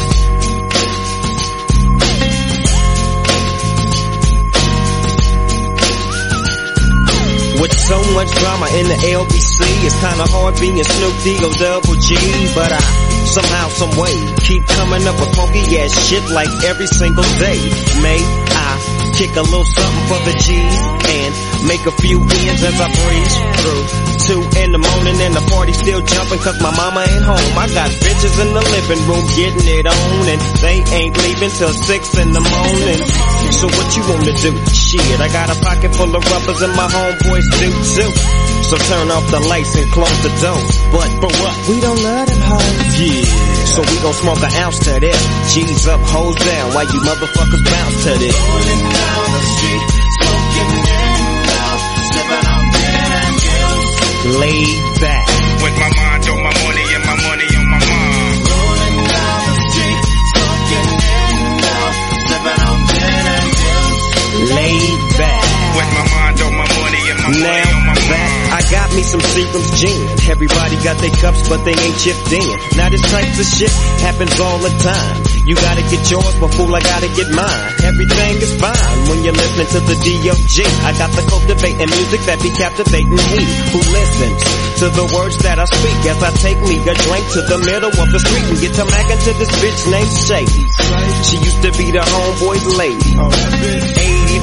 With so much drama in the LBC, it's kinda hard being Snoop D-O double G, but I somehow, some way keep coming up with funky ass shit like every single day. May I kick a little something for the G's and make a few ends as I breeze through 2 in the morning and the party still jumping cause my mama ain't home. I got bitches in the living room getting it on and they ain't leaving till 6 in the morning. So what you wanna do? Shit, I got a pocket full of rubbers and my homeboys do too. So turn off the lights and close the doors. But for what? We don't love them hoes. Yeah. So we gon' smoke an ounce to this. G's up, hoes down, while you motherfuckers bounce to this. Rolling down the street, smoking in love, sipping on gin and juice. Laid back. With my mind on my money and my money on my mind. Rolling down the street, smoking in love, sipping on gin and juice. Laid back. With my mind on my money and my money on my mind. I got me some Seagram's gin. Everybody got their cups, but they ain't chipped in. Now this type of shit happens all the time. You gotta get yours, but fool, I gotta get mine. Everything is fine when you're listening to the D.O.G. I got the cultivating music that be captivating he who listens to the words that I speak as I take me a drink to the middle of the street and get to mackin' to this bitch named Shady. She used to be the homeboy's lady. 80 degrees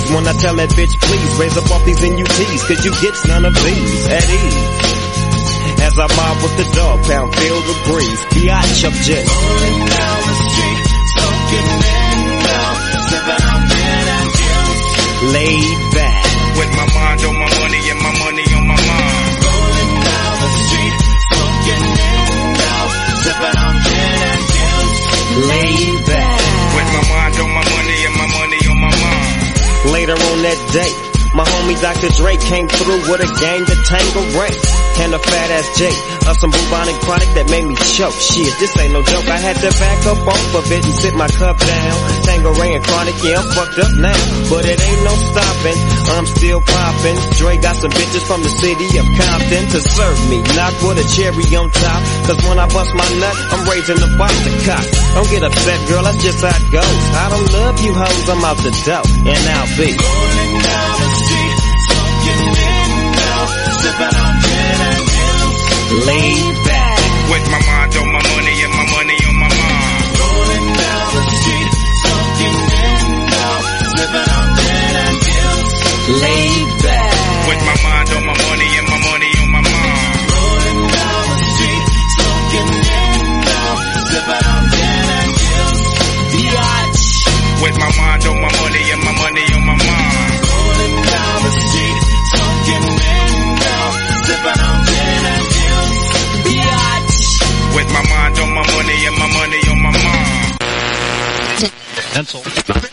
when I tell that bitch, please raise up off these NUTs, cause you get none of these at ease. As I mob with the dog pound, feel the breeze. Biatch up jet. Rolling down the street, smoking in now, sipping on gin and juice. Laid back. With my mind on my money and my money on my mind. Rolling down the street, smoking in now, sipping on gin and juice. Laid back. With my mind on my money and my money on my mind. Later on that day, my homie Dr. Dre came through with a gang to Tangeray and a fat ass J of some bubonic chronic that made me choke. Shit, this ain't no joke. I had to back up off of it and sit my cup down. Tangeray and chronic, yeah, I'm fucked up now, but it ain't no stopping. I'm still popping. Dre got some bitches from the city of Compton to serve me, not with a cherry on top. Cause when I bust my nut, I'm raising the box to cock. Don't get upset, girl, that's just how it goes. I don't love you hoes, I'm out the dough, and I'll be rolling down the street, smoking in now, sipping on gin and juice. Laid back. With my mind on my money and my money on my mind. Rolling down the street, smoking in now, sipping on gin and juice. Laid back. With my mind on my money and my money on my mind. Rolling down the street, smoking in now, sipping on gin and juice. Biatch. With my mind on my money and my money on my mind. Rolling down the street, smoking in now, sipping on gin and juice. Biatch. With my mind on my money and my money on my mind. Pencil.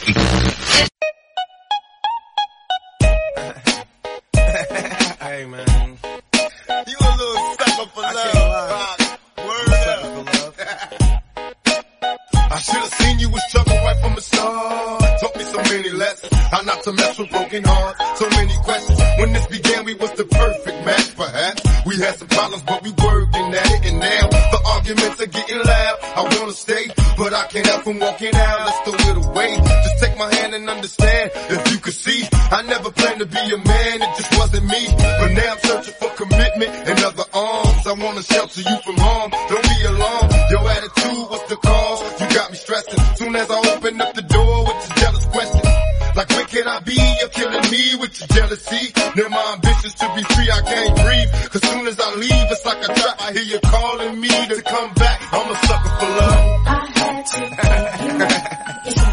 Hey man, You a little sucker for love. Word up. I should have seen you was trouble right from the start. Taught me so many lessons. How not to mess with broken hearts. So many questions. When this began, we was the perfect match, perhaps. We had some problems, but we working at it. And now the arguments are getting loud. I wanna stay, but I can't help from walking out. Let's throw it away. Just take my hand and understand. If you could see, I never planned to be a man. It just wasn't me. But now I'm searching for commitment and other arms. I wanna shelter you from harm. Don't be alarmed. Your attitude was the cause. You got me stressing. Soon as I open up the door with your jealous questions. Like where can I be? You're killing me with your jealousy. Now my ambitions to be free, I can't breathe. Cause soon as I leave, it's like a trap. I hear you calling me to come back. I'm a sucker for love. I had to give you. It's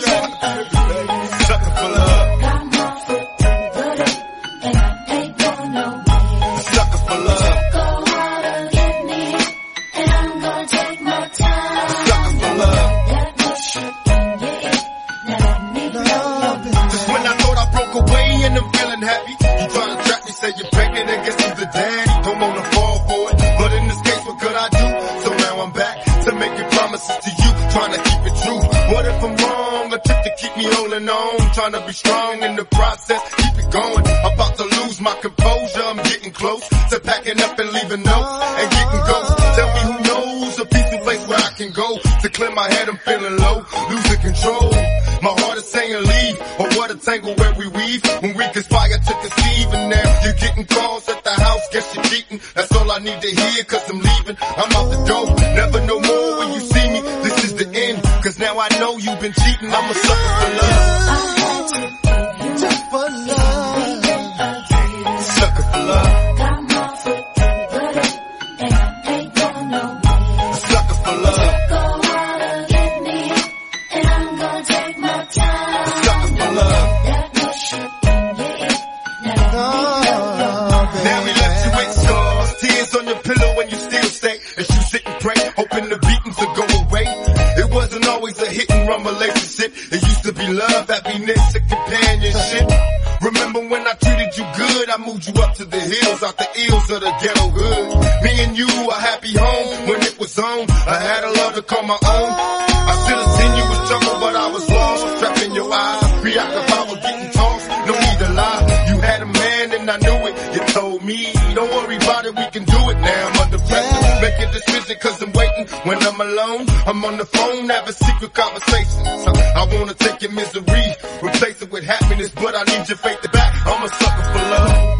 amazing. Sucker for love. Got my foot through the door, and I ain't going nowhere. Sucker for love. Go hard or get me, and I'm gonna take my time. Sucker for love. That much shit can get it. Now let me know. Just when I thought I broke away and I'm feeling happy, you trying to trap me, say you're pregnant and guess who's the daddy? Don't wanna fall for it, but in this case, what could I do? So now I'm back to making promises to you, trying to keep it true. What if I'm wrong? A trick to keep me holding on, trying to be strong in the process, keep it going. About to lose my composure, I'm getting close to packing up and leaving notes and getting ghosts. Tell me who knows a peaceful place where I can go to clear my head. I'm feeling low, losing control. My heart is saying leave, or what a tangle where we weave. When we conspire to conceive, and now you're getting calls at the house. Guess you're cheating. That's all I need to hear, cause I'm leaving. I'm out the door, never no more when you see me. This is the end, cause now I know you've been cheating. I'm a sucker for love. I had to give you. Just for love. Sucker for love. Got my foot through the door, and I ain't going nowhere. Sucker for love. Go hard or get me, and I'm gonna take my time. Sucker for love. That much shit can get it. Now we left you with scars, tears on your pillow when you still stay. As you sit and pray, hoping the beatings will go away. It wasn't always a hit and run relationship. It used to be love, happiness, and companionship. Remember when I treated you good? I moved you up to the hills, out the ills of the ghetto hood. Me and you, a happy home when it was on. I had a love to call my own. I should have seen you was trouble, but I was lost. Trapped in your eyes, preoccupied with getting tossed. No need to lie, you had a man and I knew it. You told me, don't worry about it, we can do it now. I'm under pressure, make a decision cause I'm waiting. When I'm alone, I'm on the phone, having secret conversations. I wanna take your misery, replace it with happiness, but I need your faith to back. I'm a sucker for love.